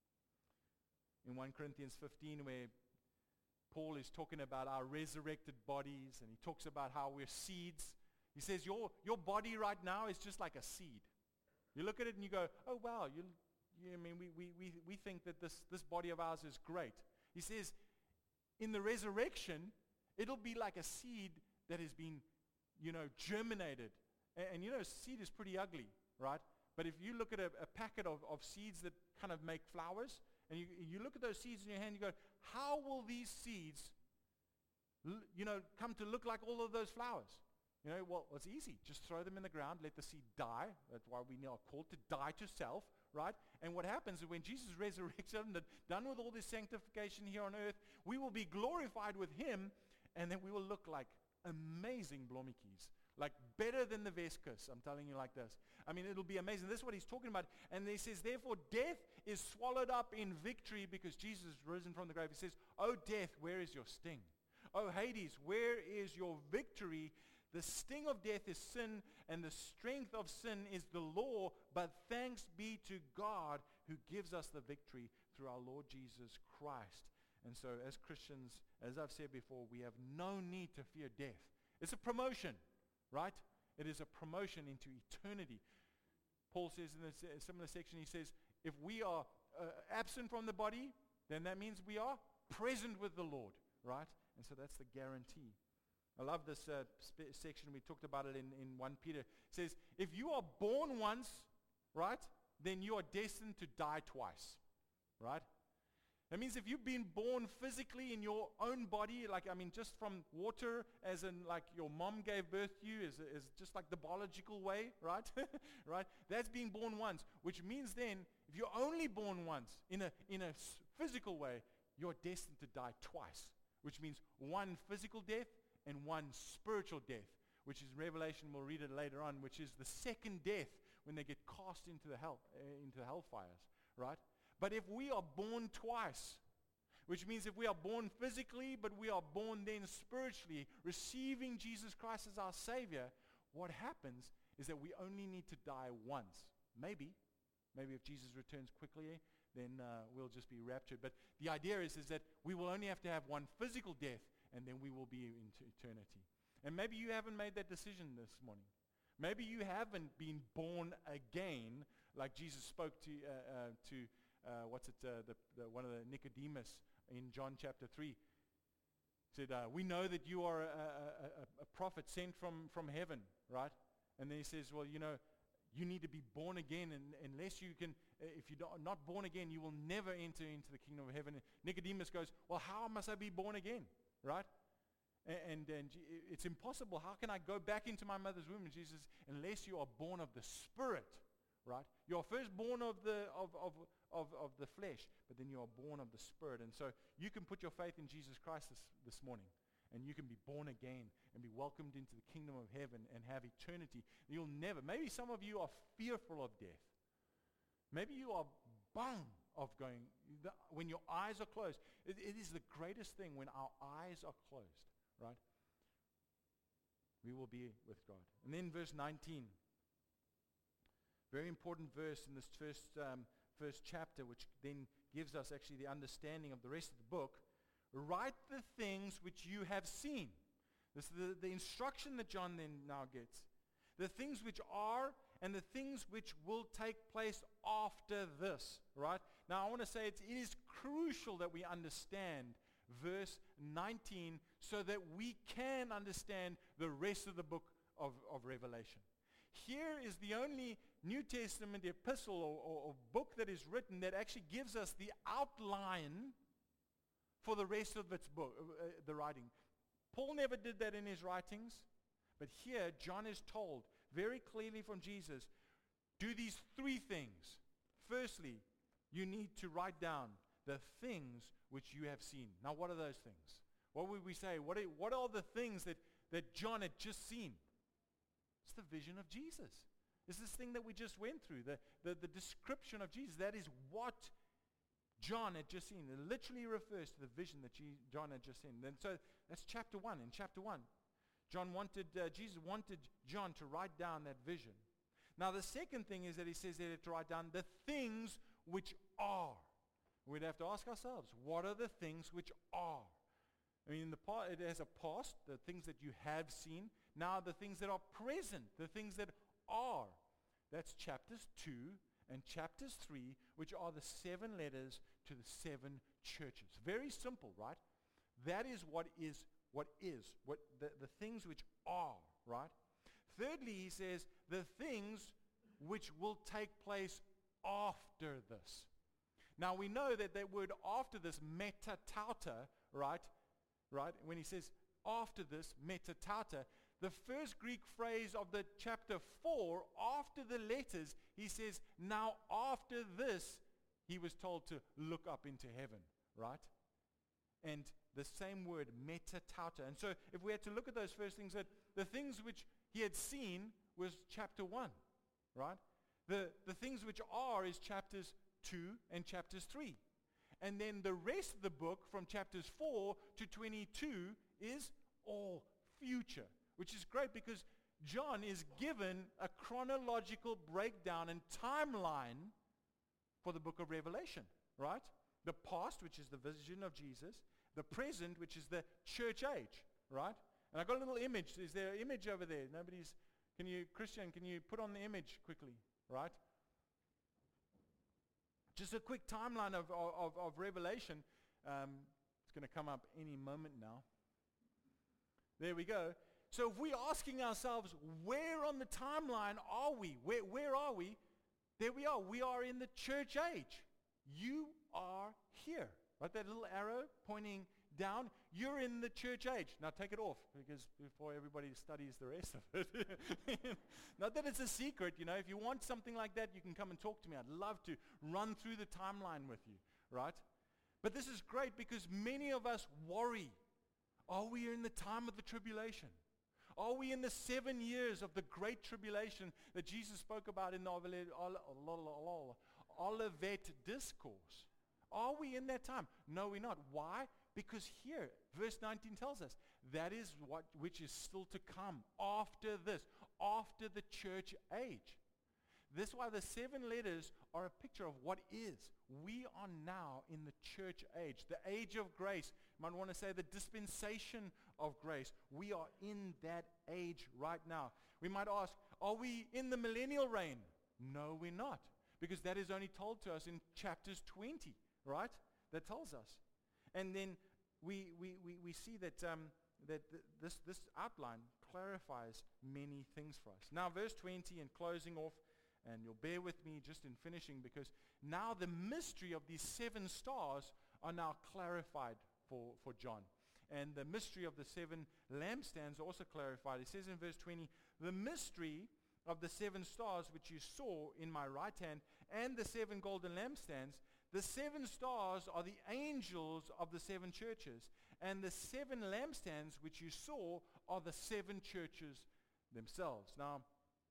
Speaker 1: In First Corinthians fifteen, where Paul is talking about our resurrected bodies, and he talks about how we're seeds. He says, your, your body right now is just like a seed. You look at it and you go, oh wow, you, you I mean, we, we, we, we think that this, this body of ours is great. He says, in the resurrection, it'll be like a seed that has been, you know, germinated. And, and you know, seed is pretty ugly, right? But if you look at a, a packet of, of seeds that kind of make flowers, and you, you look at those seeds in your hand, you go, how will these seeds, l- you know, come to look like all of those flowers? You know, well, it's easy. Just throw them in the ground, let the seed die. That's why we are called to die to self, right? And what happens is when Jesus resurrects and done with all this sanctification here on earth, we will be glorified with him, and then we will look like amazing blommetjies, like better than the Vescus. I'm telling you like this. I mean, it'll be amazing. This is what he's talking about. And he says, therefore, death is swallowed up in victory because Jesus is risen from the grave. He says, oh, death, where is your sting? Oh, Hades, where is your victory? The sting of death is sin, and the strength of sin is the law, but thanks be to God who gives us the victory through our Lord Jesus Christ. And so as Christians, as I've said before, we have no need to fear death. It's a promotion, right? It is a promotion into eternity. Paul says in a similar section, he says, if we are uh, absent from the body, then that means we are present with the Lord, right? And so that's the guarantee. I love this uh, spe- section. We talked about it in, in First Peter. It says, if you are born once, right, then you are destined to die twice, right? That means if you've been born physically in your own body, like, I mean, just from water, as in, like, your mom gave birth to you, is, is just like the biological way, right? Right? That's being born once, which means then, if you're only born once in a, in a s- physical way, you're destined to die twice, which means one physical death and one spiritual death, which is Revelation, we'll read it later on, which is the second death when they get cast into the hell, uh, into hellfires, right? But if we are born twice, which means if we are born physically, but we are born then spiritually, receiving Jesus Christ as our Savior, what happens is that we only need to die once. Maybe. Maybe if Jesus returns quickly, then uh, we'll just be raptured. But the idea is, is that we will only have to have one physical death, and then we will be into eternity. And maybe you haven't made that decision this morning. Maybe you haven't been born again, like Jesus spoke to uh, uh, to uh, what's it? Uh, the, the one of the Nicodemus in John chapter three said, uh, "We know that you are a, a, a, a prophet sent from from heaven, right?" And then he says, "Well, you know, you need to be born again, and unless you can, uh, if you're not born again, you will never enter into the kingdom of heaven." And Nicodemus goes, "Well, how must I be born again, right?" And, and, and it's impossible. How can I go back into my mother's womb? And Jesus, unless you are born of the Spirit, right? You are first born of the of, of, of, of the flesh, but then you are born of the Spirit. And so you can put your faith in Jesus Christ this, this morning, and you can be born again and be welcomed into the kingdom of heaven and have eternity. You'll never, maybe some of you are fearful of death. Maybe you are bound of going, the, when your eyes are closed. It, it is the greatest thing when our eyes are closed. Right? We will be with God. And then verse nineteen. Very important verse in this first um, first chapter, which then gives us actually the understanding of the rest of the book. Write the things which you have seen. This is the, the instruction that John then now gets. The things which are and the things which will take place after this. Right? Now I want to say it's, it is crucial that we understand verse nineteen, so that we can understand the rest of the book of, of Revelation. Here is the only New Testament epistle or, or, or book that is written that actually gives us the outline for the rest of its book, uh, the writing. Paul never did that in his writings, but here John is told very clearly from Jesus, do these three things. Firstly, you need to write down the things which you have seen. Now, what are those things? What would we say? What are, what are the things that, that John had just seen? It's the vision of Jesus. It's this thing that we just went through, the, the, the description of Jesus. That is what John had just seen. It literally refers to the vision that Je- John had just seen. And so that's chapter one. In chapter one, John wanted, uh, Jesus wanted John to write down that vision. Now, the second thing is that he says there to write down the things which are. We'd have to ask ourselves, what are the things which are? I mean, in the pa- it has a past, the things that you have seen. Now the things that are present, the things that are. That's chapters two and chapters three, which are the seven letters to the seven churches. Very simple, right? That is what is, what is, what the, the things which are, right? Thirdly, he says, the things which will take place after this. Now we know that that word after this, metatauta, right? Right? When he says after this, metatauta, the first Greek phrase of the chapter four, after the letters, he says, now after this, he was told to look up into heaven, right? And the same word, metatauta. And so if we had to look at those first things, that the things which he had seen was chapter one, right? The, the things which are is chapters two and chapters three. And then the rest of the book from chapters four to twenty-two is all future, which is great because John is given a chronological breakdown and timeline for the book of Revelation, right? The past, which is the vision of Jesus, the present, which is the church age, right? And I got a little image. Is there an image over there? Nobody's, can you, Christian, can you put on the image quickly, right? Just a quick timeline of, of, of Revelation. Um, it's going to come up any moment now. There we go. So if we're asking ourselves, where on the timeline are we? Where, where are we? There we are. We are in the church age. You are here. Right, that little arrow pointing down. You're in the church age. Now take it off, because before everybody studies the rest of it. Not that it's a secret, you know. If you want something like that, you can come and talk to me. I'd love to run through the timeline with you, right? But this is great because many of us worry. Are we in the time of the tribulation? Are we in the seven years of the great tribulation that Jesus spoke about in the Olivet Discourse? Are we in that time? No, we're not. Why? Because here, verse nineteen tells us, that is what which is still to come after this, after the church age. This is why the seven letters are a picture of what is. We are now in the church age, the age of grace. You might want to say the dispensation of grace. We are in that age right now. We might ask, are we in the millennial reign? No, we're not, because that is only told to us in chapters twenty, right? That tells us. And then we we, we, we see that, um, that th- this, this outline clarifies many things for us. Now, verse twenty, and closing off, and you'll bear with me just in finishing, because now the mystery of these seven stars are now clarified for, for John. And the mystery of the seven lampstands are also clarified. It says in verse twenty, the mystery of the seven stars which you saw in my right hand and the seven golden lampstands, the seven stars are the angels of the seven churches, and the seven lampstands which you saw are the seven churches themselves. Now,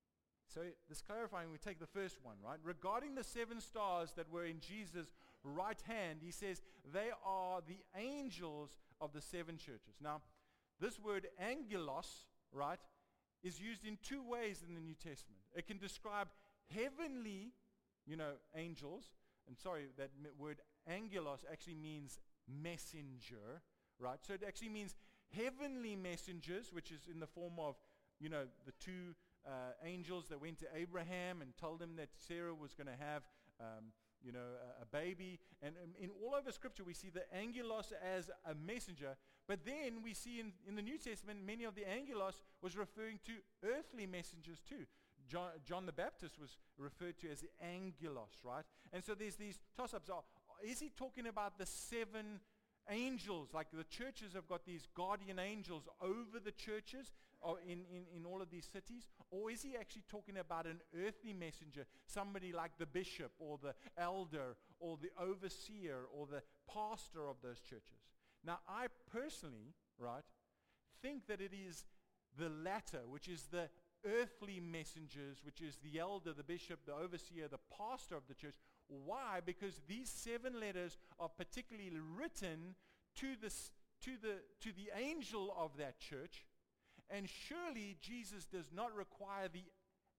Speaker 1: so this clarifying, we take the first one, right? Regarding the seven stars that were in Jesus' right hand, he says they are the angels of the seven churches. Now, this word angelos, right, is used in two ways in the New Testament. It can describe heavenly, you know, angels. And sorry, that m- word angelos actually means messenger, right? So it actually means heavenly messengers, which is in the form of, you know, the two Uh, angels that went to Abraham and told him that Sarah was going to have, um, you know, a, a baby. And um, in all over Scripture, we see the angelos as a messenger. But then we see in, in the New Testament, many of the angelos was referring to earthly messengers too. John, John the Baptist was referred to as the angelos, right? And so there's these toss-ups. Oh, is he talking about the seven angels? Like the churches have got these guardian angels over the churches or in, in, in all of these cities? Or is he actually talking about an earthly messenger, somebody like the bishop or the elder or the overseer or the pastor of those churches? Now, I personally, right, think that it is the latter, which is the earthly messengers, which is the elder, the bishop, the overseer, the pastor of the church. Why? Because these seven letters are particularly written to the, to the, to the angel of that church. And surely Jesus does not require the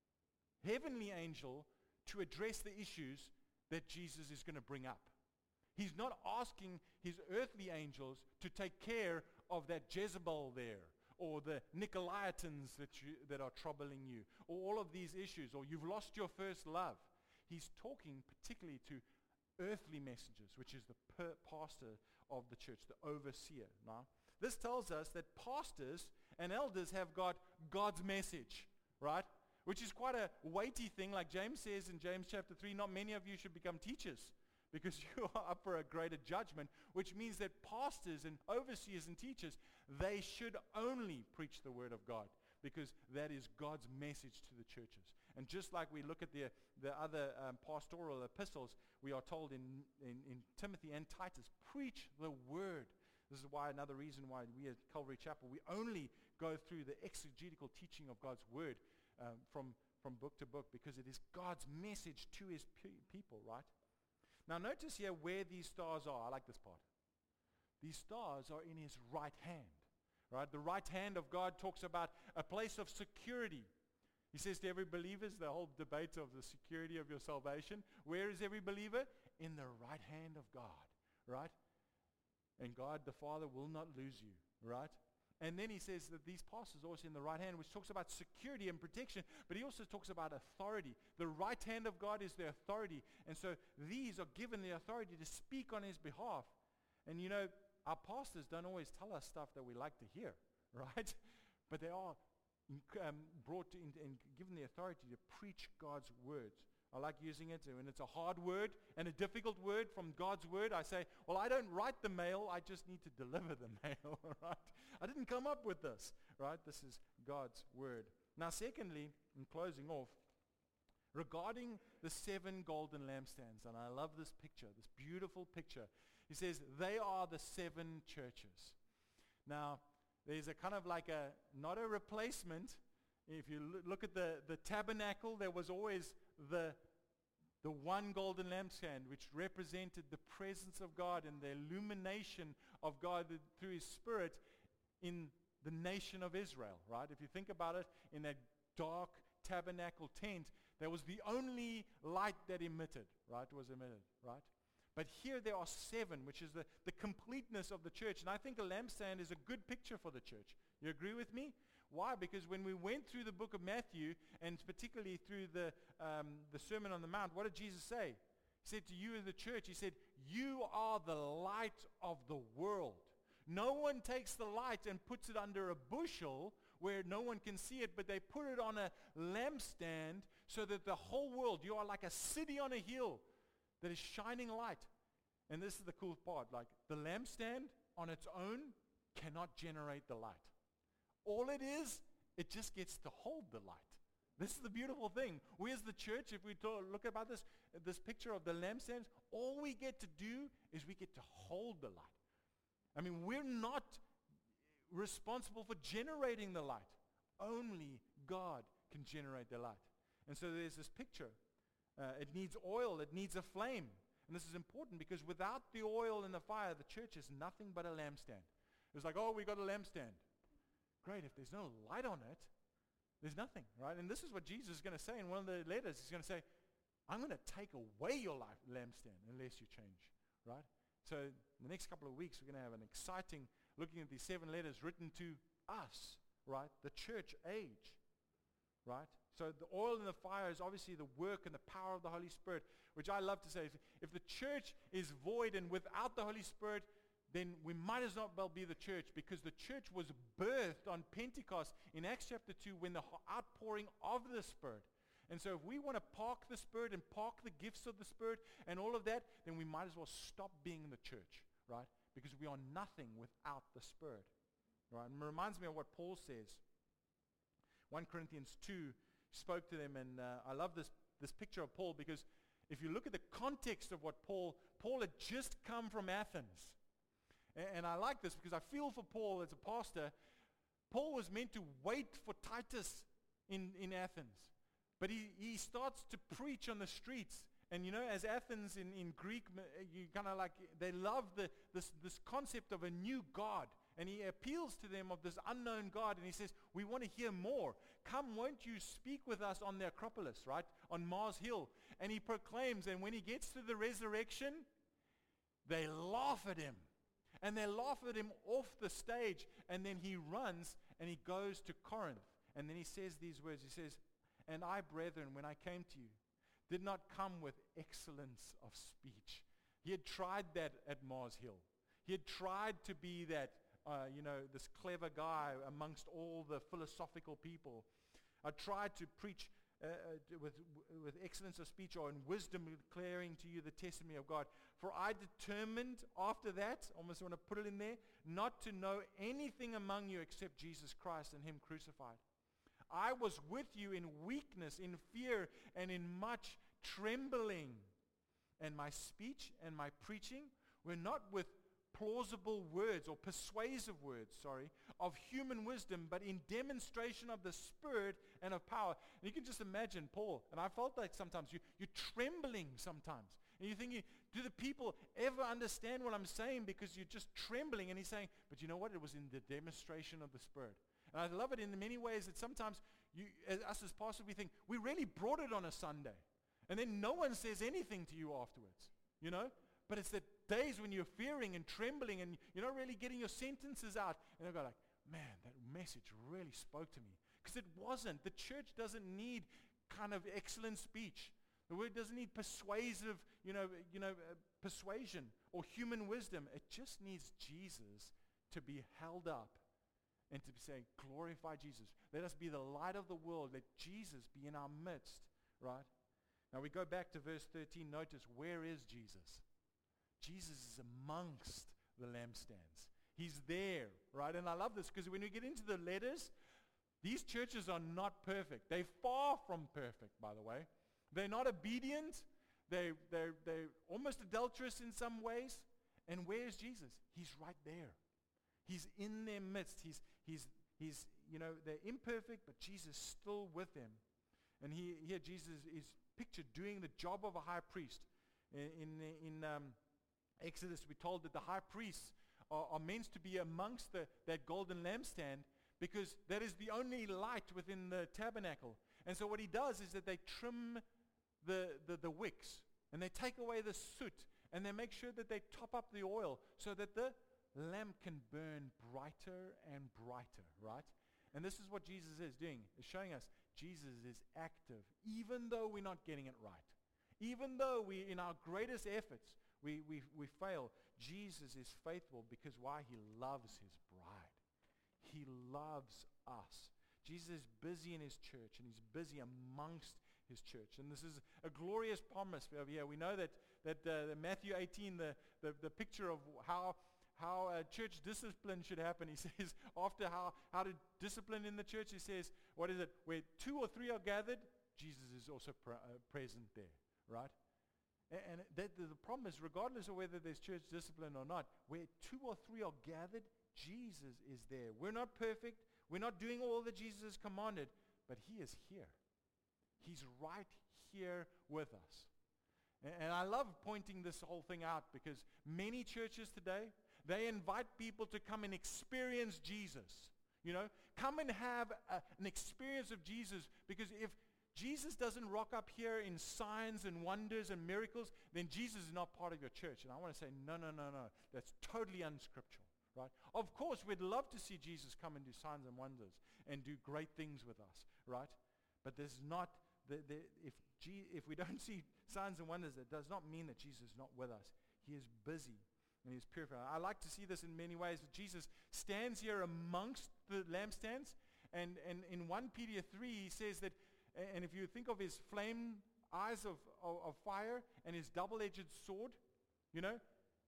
Speaker 1: heavenly angel to address the issues that Jesus is going to bring up. He's not asking his earthly angels to take care of that Jezebel there, or the Nicolaitans that, you, that are troubling you, or all of these issues, or you've lost your first love. He's talking particularly to earthly messengers, which is the per- pastor of the church, the overseer. Now, this tells us that pastors and elders have got God's message, right? Which is quite a weighty thing. Like James says in James chapter three, not many of you should become teachers because you are up for a greater judgment, which means that pastors and overseers and teachers, they should only preach the word of God, because that is God's message to the churches. And just like we look at the, the other um, pastoral epistles, we are told in, in, in Timothy and Titus, preach the word. This is why another reason why we at Calvary Chapel, we only go through the exegetical teaching of God's word um, from, from book to book, because it is God's message to his pe- people, right? Now notice here where these stars are. I like this part. These stars are in his right hand, right? The right hand of God talks about a place of security. He says to every believer, the whole debate of the security of your salvation, where is every believer? In the right hand of God, right? And God the Father will not lose you, right? And then he says that these pastors are also in the right hand, which talks about security and protection, but he also talks about authority. The right hand of God is the authority. And so these are given the authority to speak on his behalf. And you know, our pastors don't always tell us stuff that we like to hear, right? But they are um, brought in and given the authority to preach God's words. I like using it when it's a hard word and a difficult word from God's word. I say, well, I don't write the mail. I just need to deliver the mail, right? I didn't come up with this, right? This is God's word. Now, secondly, in closing off, regarding the seven golden lampstands, and I love this picture, this beautiful picture. He says, they are the seven churches. Now, there's a kind of like a, not a replacement. If you look at the, the tabernacle, there was always the, the one golden lampstand, which represented the presence of God and the illumination of God through His Spirit in the nation of Israel, right? If you think about it, in that dark tabernacle tent, there was the only light that emitted, right, was emitted, right? But here there are seven, which is the, the completeness of the church. And I think a lampstand is a good picture for the church. You agree with me? Why? Because when we went through the book of Matthew, and particularly through the, um, the Sermon on the Mount, what did Jesus say? He said to you in the church, He said, you are the light of the world. No one takes the light and puts it under a bushel where no one can see it, but they put it on a lampstand so that the whole world, you are like a city on a hill that is shining light. And this is the cool part, like the lampstand on its own cannot generate the light. All it is, it just gets to hold the light. This is the beautiful thing. We as the church, if we talk, look about this, this picture of the lampstands, all we get to do is we get to hold the light. I mean, we're not responsible for generating the light. Only God can generate the light. And so there's this picture. Uh, it needs oil. It needs a flame. And this is important because without the oil and the fire, the church is nothing but a lampstand. It's like, oh, we got a lampstand. Great. If there's no light on it, there's nothing, right? And this is what Jesus is going to say in one of the letters. He's going to say, I'm going to take away your life, lampstand unless you change, right? So in the next couple of weeks, we're going to have an exciting looking at these seven letters written to us, right? The church age, right? So the oil and the fire is obviously the work and the power of the Holy Spirit, which I love to say, if, if the church is void and without the Holy Spirit, then we might as well be the church, because the church was birthed on Pentecost in Acts chapter two when the outpouring of the Spirit. And so if we want to park the Spirit and park the gifts of the Spirit and all of that, then we might as well stop being the church, right? Because we are nothing without the Spirit, right? And it reminds me of what Paul says. First Corinthians two spoke to them, and uh, I love this, this picture of Paul, because if you look at the context of what Paul, Paul had just come from Athens. And, and I like this because I feel for Paul as a pastor. Paul was meant to wait for Titus in, in Athens. But he, he starts to preach on the streets. And you know, as Athens in, in Greek, you kind of like, they love the, this, this concept of a new God. And he appeals to them of this unknown God. And he says, we want to hear more. Come, won't you speak with us on the Acropolis, right? On Mars Hill. And he proclaims, and when he gets to the resurrection, they laugh at him. And they laugh at him off the stage. And then he runs and he goes to Corinth. And then he says these words. He says, and I, brethren, when I came to you, did not come with excellence of speech. He had tried that at Mars Hill. He had tried to be that, uh, you know, this clever guy amongst all the philosophical people. I tried to preach uh, with, with excellence of speech or in wisdom, declaring to you the testimony of God. For I determined after that, almost want to put it in there, not to know anything among you except Jesus Christ and Him crucified. I was with you in weakness, in fear, and in much trembling. And my speech and my preaching were not with plausible words or persuasive words, sorry, of human wisdom, but in demonstration of the Spirit and of power. And you can just imagine Paul, and I felt like sometimes you, you're trembling sometimes. And you're thinking, do the people ever understand what I'm saying? Because you're just trembling. And he's saying, but you know what? It was in the demonstration of the Spirit. And I love it in many ways that sometimes you, as us as pastors, we think, we really brought it on a Sunday. And then no one says anything to you afterwards, you know? But it's the days when you're fearing and trembling and you're not really getting your sentences out. And I go like, man, that message really spoke to me. Because it wasn't. The church doesn't need kind of excellent speech. The word doesn't need persuasive, you know, you know, uh, persuasion or human wisdom. It just needs Jesus to be held up and to say, glorify Jesus. Let us be the light of the world. Let Jesus be in our midst, right? Now we go back to verse thirteen. Notice, where is Jesus? Jesus is amongst the lampstands. He's there, right? And I love this because when we get into the letters, these churches are not perfect. They're far from perfect, by the way. They're not obedient. They, they're, they're almost adulterous in some ways. And where's Jesus? He's right there. He's in their midst. He's, he's, he's, you know, they're imperfect, but Jesus is still with them. And he, here Jesus is pictured doing the job of a high priest. In, in, in um, Exodus, we're told that the high priests are, are meant to be amongst the, that golden lampstand, because that is the only light within the tabernacle. And so what he does is that they trim the, the, the wicks, and they take away the soot, and they make sure that they top up the oil so that the lamp can burn brighter and brighter, right? And this is what Jesus is doing, is showing us Jesus is active, even though we're not getting it right. Even though we, in our greatest efforts, we, we, we fail, Jesus is faithful because why? He loves his bride. He loves us. Jesus is busy in his church, and he's busy amongst his church. And this is a glorious promise over here. We know that, that uh, Matthew eighteen, the, the, the picture of how how uh, church discipline should happen, he says, after how, how to discipline in the church, he says, what is it? Where two or three are gathered, Jesus is also pr- uh, present there, right? And, and that, the, the problem is, regardless of whether there's church discipline or not, where two or three are gathered, Jesus is there. We're not perfect. We're not doing all that Jesus has commanded, but he is here. He's right here with us. And, and I love pointing this whole thing out because many churches today, they invite people to come and experience Jesus. You know, come and have a, an experience of Jesus, because if Jesus doesn't rock up here in signs and wonders and miracles, then Jesus is not part of your church. And I want to say, no, no, no, no. That's totally unscriptural. Right? Of course, we'd love to see Jesus come and do signs and wonders and do great things with us, right? But there's not, the, the, if, G, if we don't see signs and wonders, that does not mean that Jesus is not with us. He is busy and he is purified. I like to see this in many ways. Jesus stands here amongst the lampstands, and, and in First Peter three, he says that, and if you think of his flame eyes of, of, of fire and his double-edged sword, you know,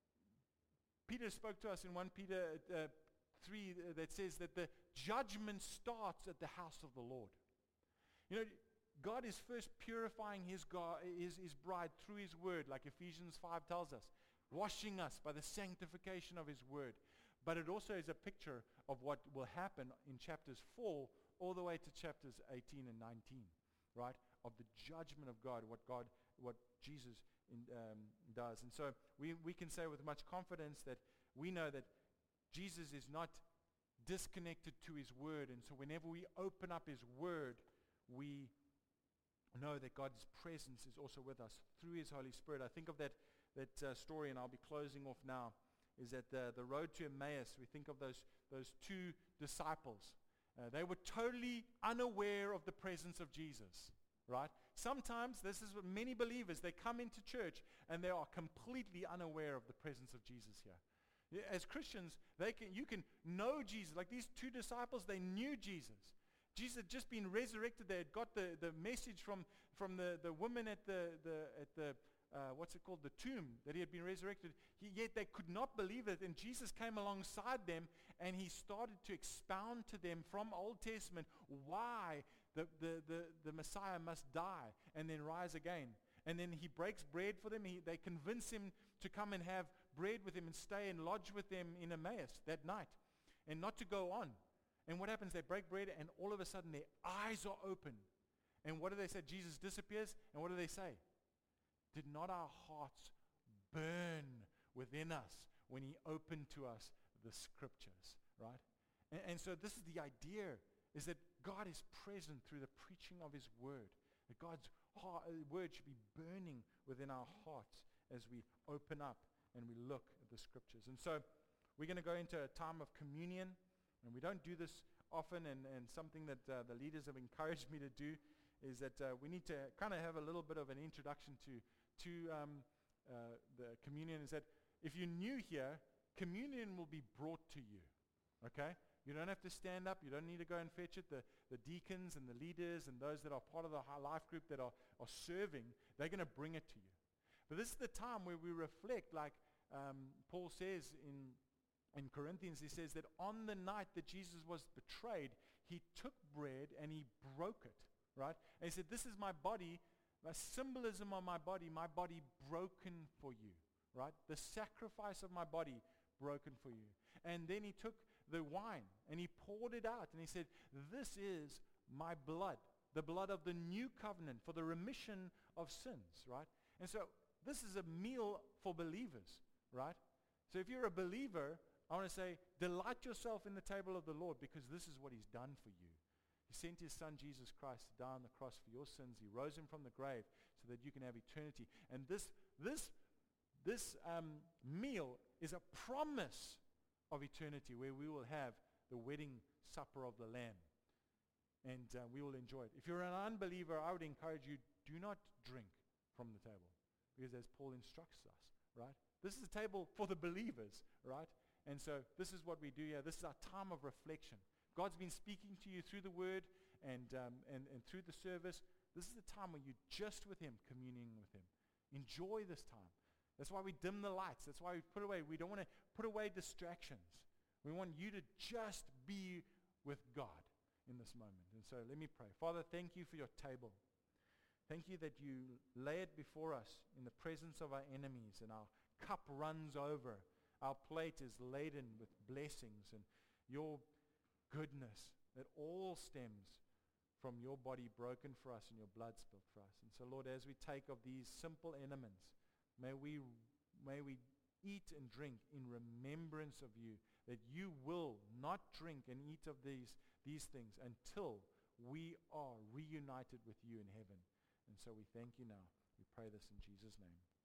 Speaker 1: Peter spoke to us in First Peter uh, three uh, that says that the judgment starts at the house of the Lord. You know, God is first purifying his, God, his, his bride through his word, like Ephesians five tells us, washing us by the sanctification of his word. But it also is a picture of what will happen in chapters four all the way to chapters eighteen and nineteen, right? Of the judgment of God, what God, what Jesus In, um, does. And so we, we can say with much confidence that we know that Jesus is not disconnected to his word. And so whenever we open up his word, we know that God's presence is also with us through his Holy Spirit. I think of that, that uh, story, and I'll be closing off now, is that the, the road to Emmaus, we think of those, those two disciples. Uh, they were totally unaware of the presence of Jesus. Right? Sometimes, this is what many believers, they come into church and they are completely unaware of the presence of Jesus here. Yeah, as Christians, they can, you can know Jesus. Like these two disciples, they knew Jesus. Jesus had just been resurrected. They had got the, the message from, from the, the woman at the, the, at the uh, what's it called, the tomb, that he had been resurrected. He, yet they could not believe it. And Jesus came alongside them and he started to expound to them from Old Testament why The, the, the, the Messiah must die and then rise again. And then he breaks bread for them. He, they convince him to come and have bread with him and stay and lodge with them in Emmaus that night and not to go on. And what happens? They break bread and all of a sudden their eyes are open. And what do they say? Jesus disappears. And what do they say? Did not our hearts burn within us when he opened to us the scriptures, right? And, and so this is the idea, is that God is present through the preaching of his word. That God's heart, uh, word should be burning within our hearts as we open up and we look at the scriptures. And so we're going to go into a time of communion. And we don't do this often, and, and something that uh, the leaders have encouraged me to do is that uh, we need to kind of have a little bit of an introduction to, to um, uh, the communion. Is that if you're new here, communion will be brought to you. Okay? You don't have to stand up. You don't need to go and fetch it. The, the deacons and the leaders and those that are part of the high life group that are, are serving, they're going to bring it to you. But this is the time where we reflect, like um, Paul says in, in Corinthians, he says that on the night that Jesus was betrayed, he took bread and he broke it, right? And he said, this is my body, my symbolism of my body, my body broken for you, right? The sacrifice of my body broken for you. And then he took the wine and he poured it out and he said, this is my blood, the blood of the new covenant for the remission of sins, right? And so this is a meal for believers, right? So if you're a believer, I want to say, delight yourself in the table of the Lord, because this is what he's done for you. He sent his son Jesus Christ to die on the cross for your sins. He rose him from the grave so that you can have eternity. And this this this um, meal is a promise of eternity, where we will have the wedding supper of the Lamb, and uh, we will enjoy it. If you're an unbeliever, I would encourage you, do not drink from the table, because as Paul instructs us, right? This is a table for the believers, right? And so this is what we do here. This is our time of reflection. God's been speaking to you through the word and, um, and, and through the service. This is the time where you're just with him, communing with him. Enjoy this time. That's why we dim the lights. That's why we put away. We don't want to put away distractions. We want you to just be with God in this moment. And so let me pray. Father, thank you for your table. Thank you that you lay it before us in the presence of our enemies, and our cup runs over. Our plate is laden with blessings and your goodness that all stems from your body broken for us and your blood spilled for us. And so, Lord, as we take of these simple elements, May we, may we eat and drink in remembrance of you, that you will not drink and eat of these, these things until we are reunited with you in heaven. And so we thank you now. We pray this in Jesus' name.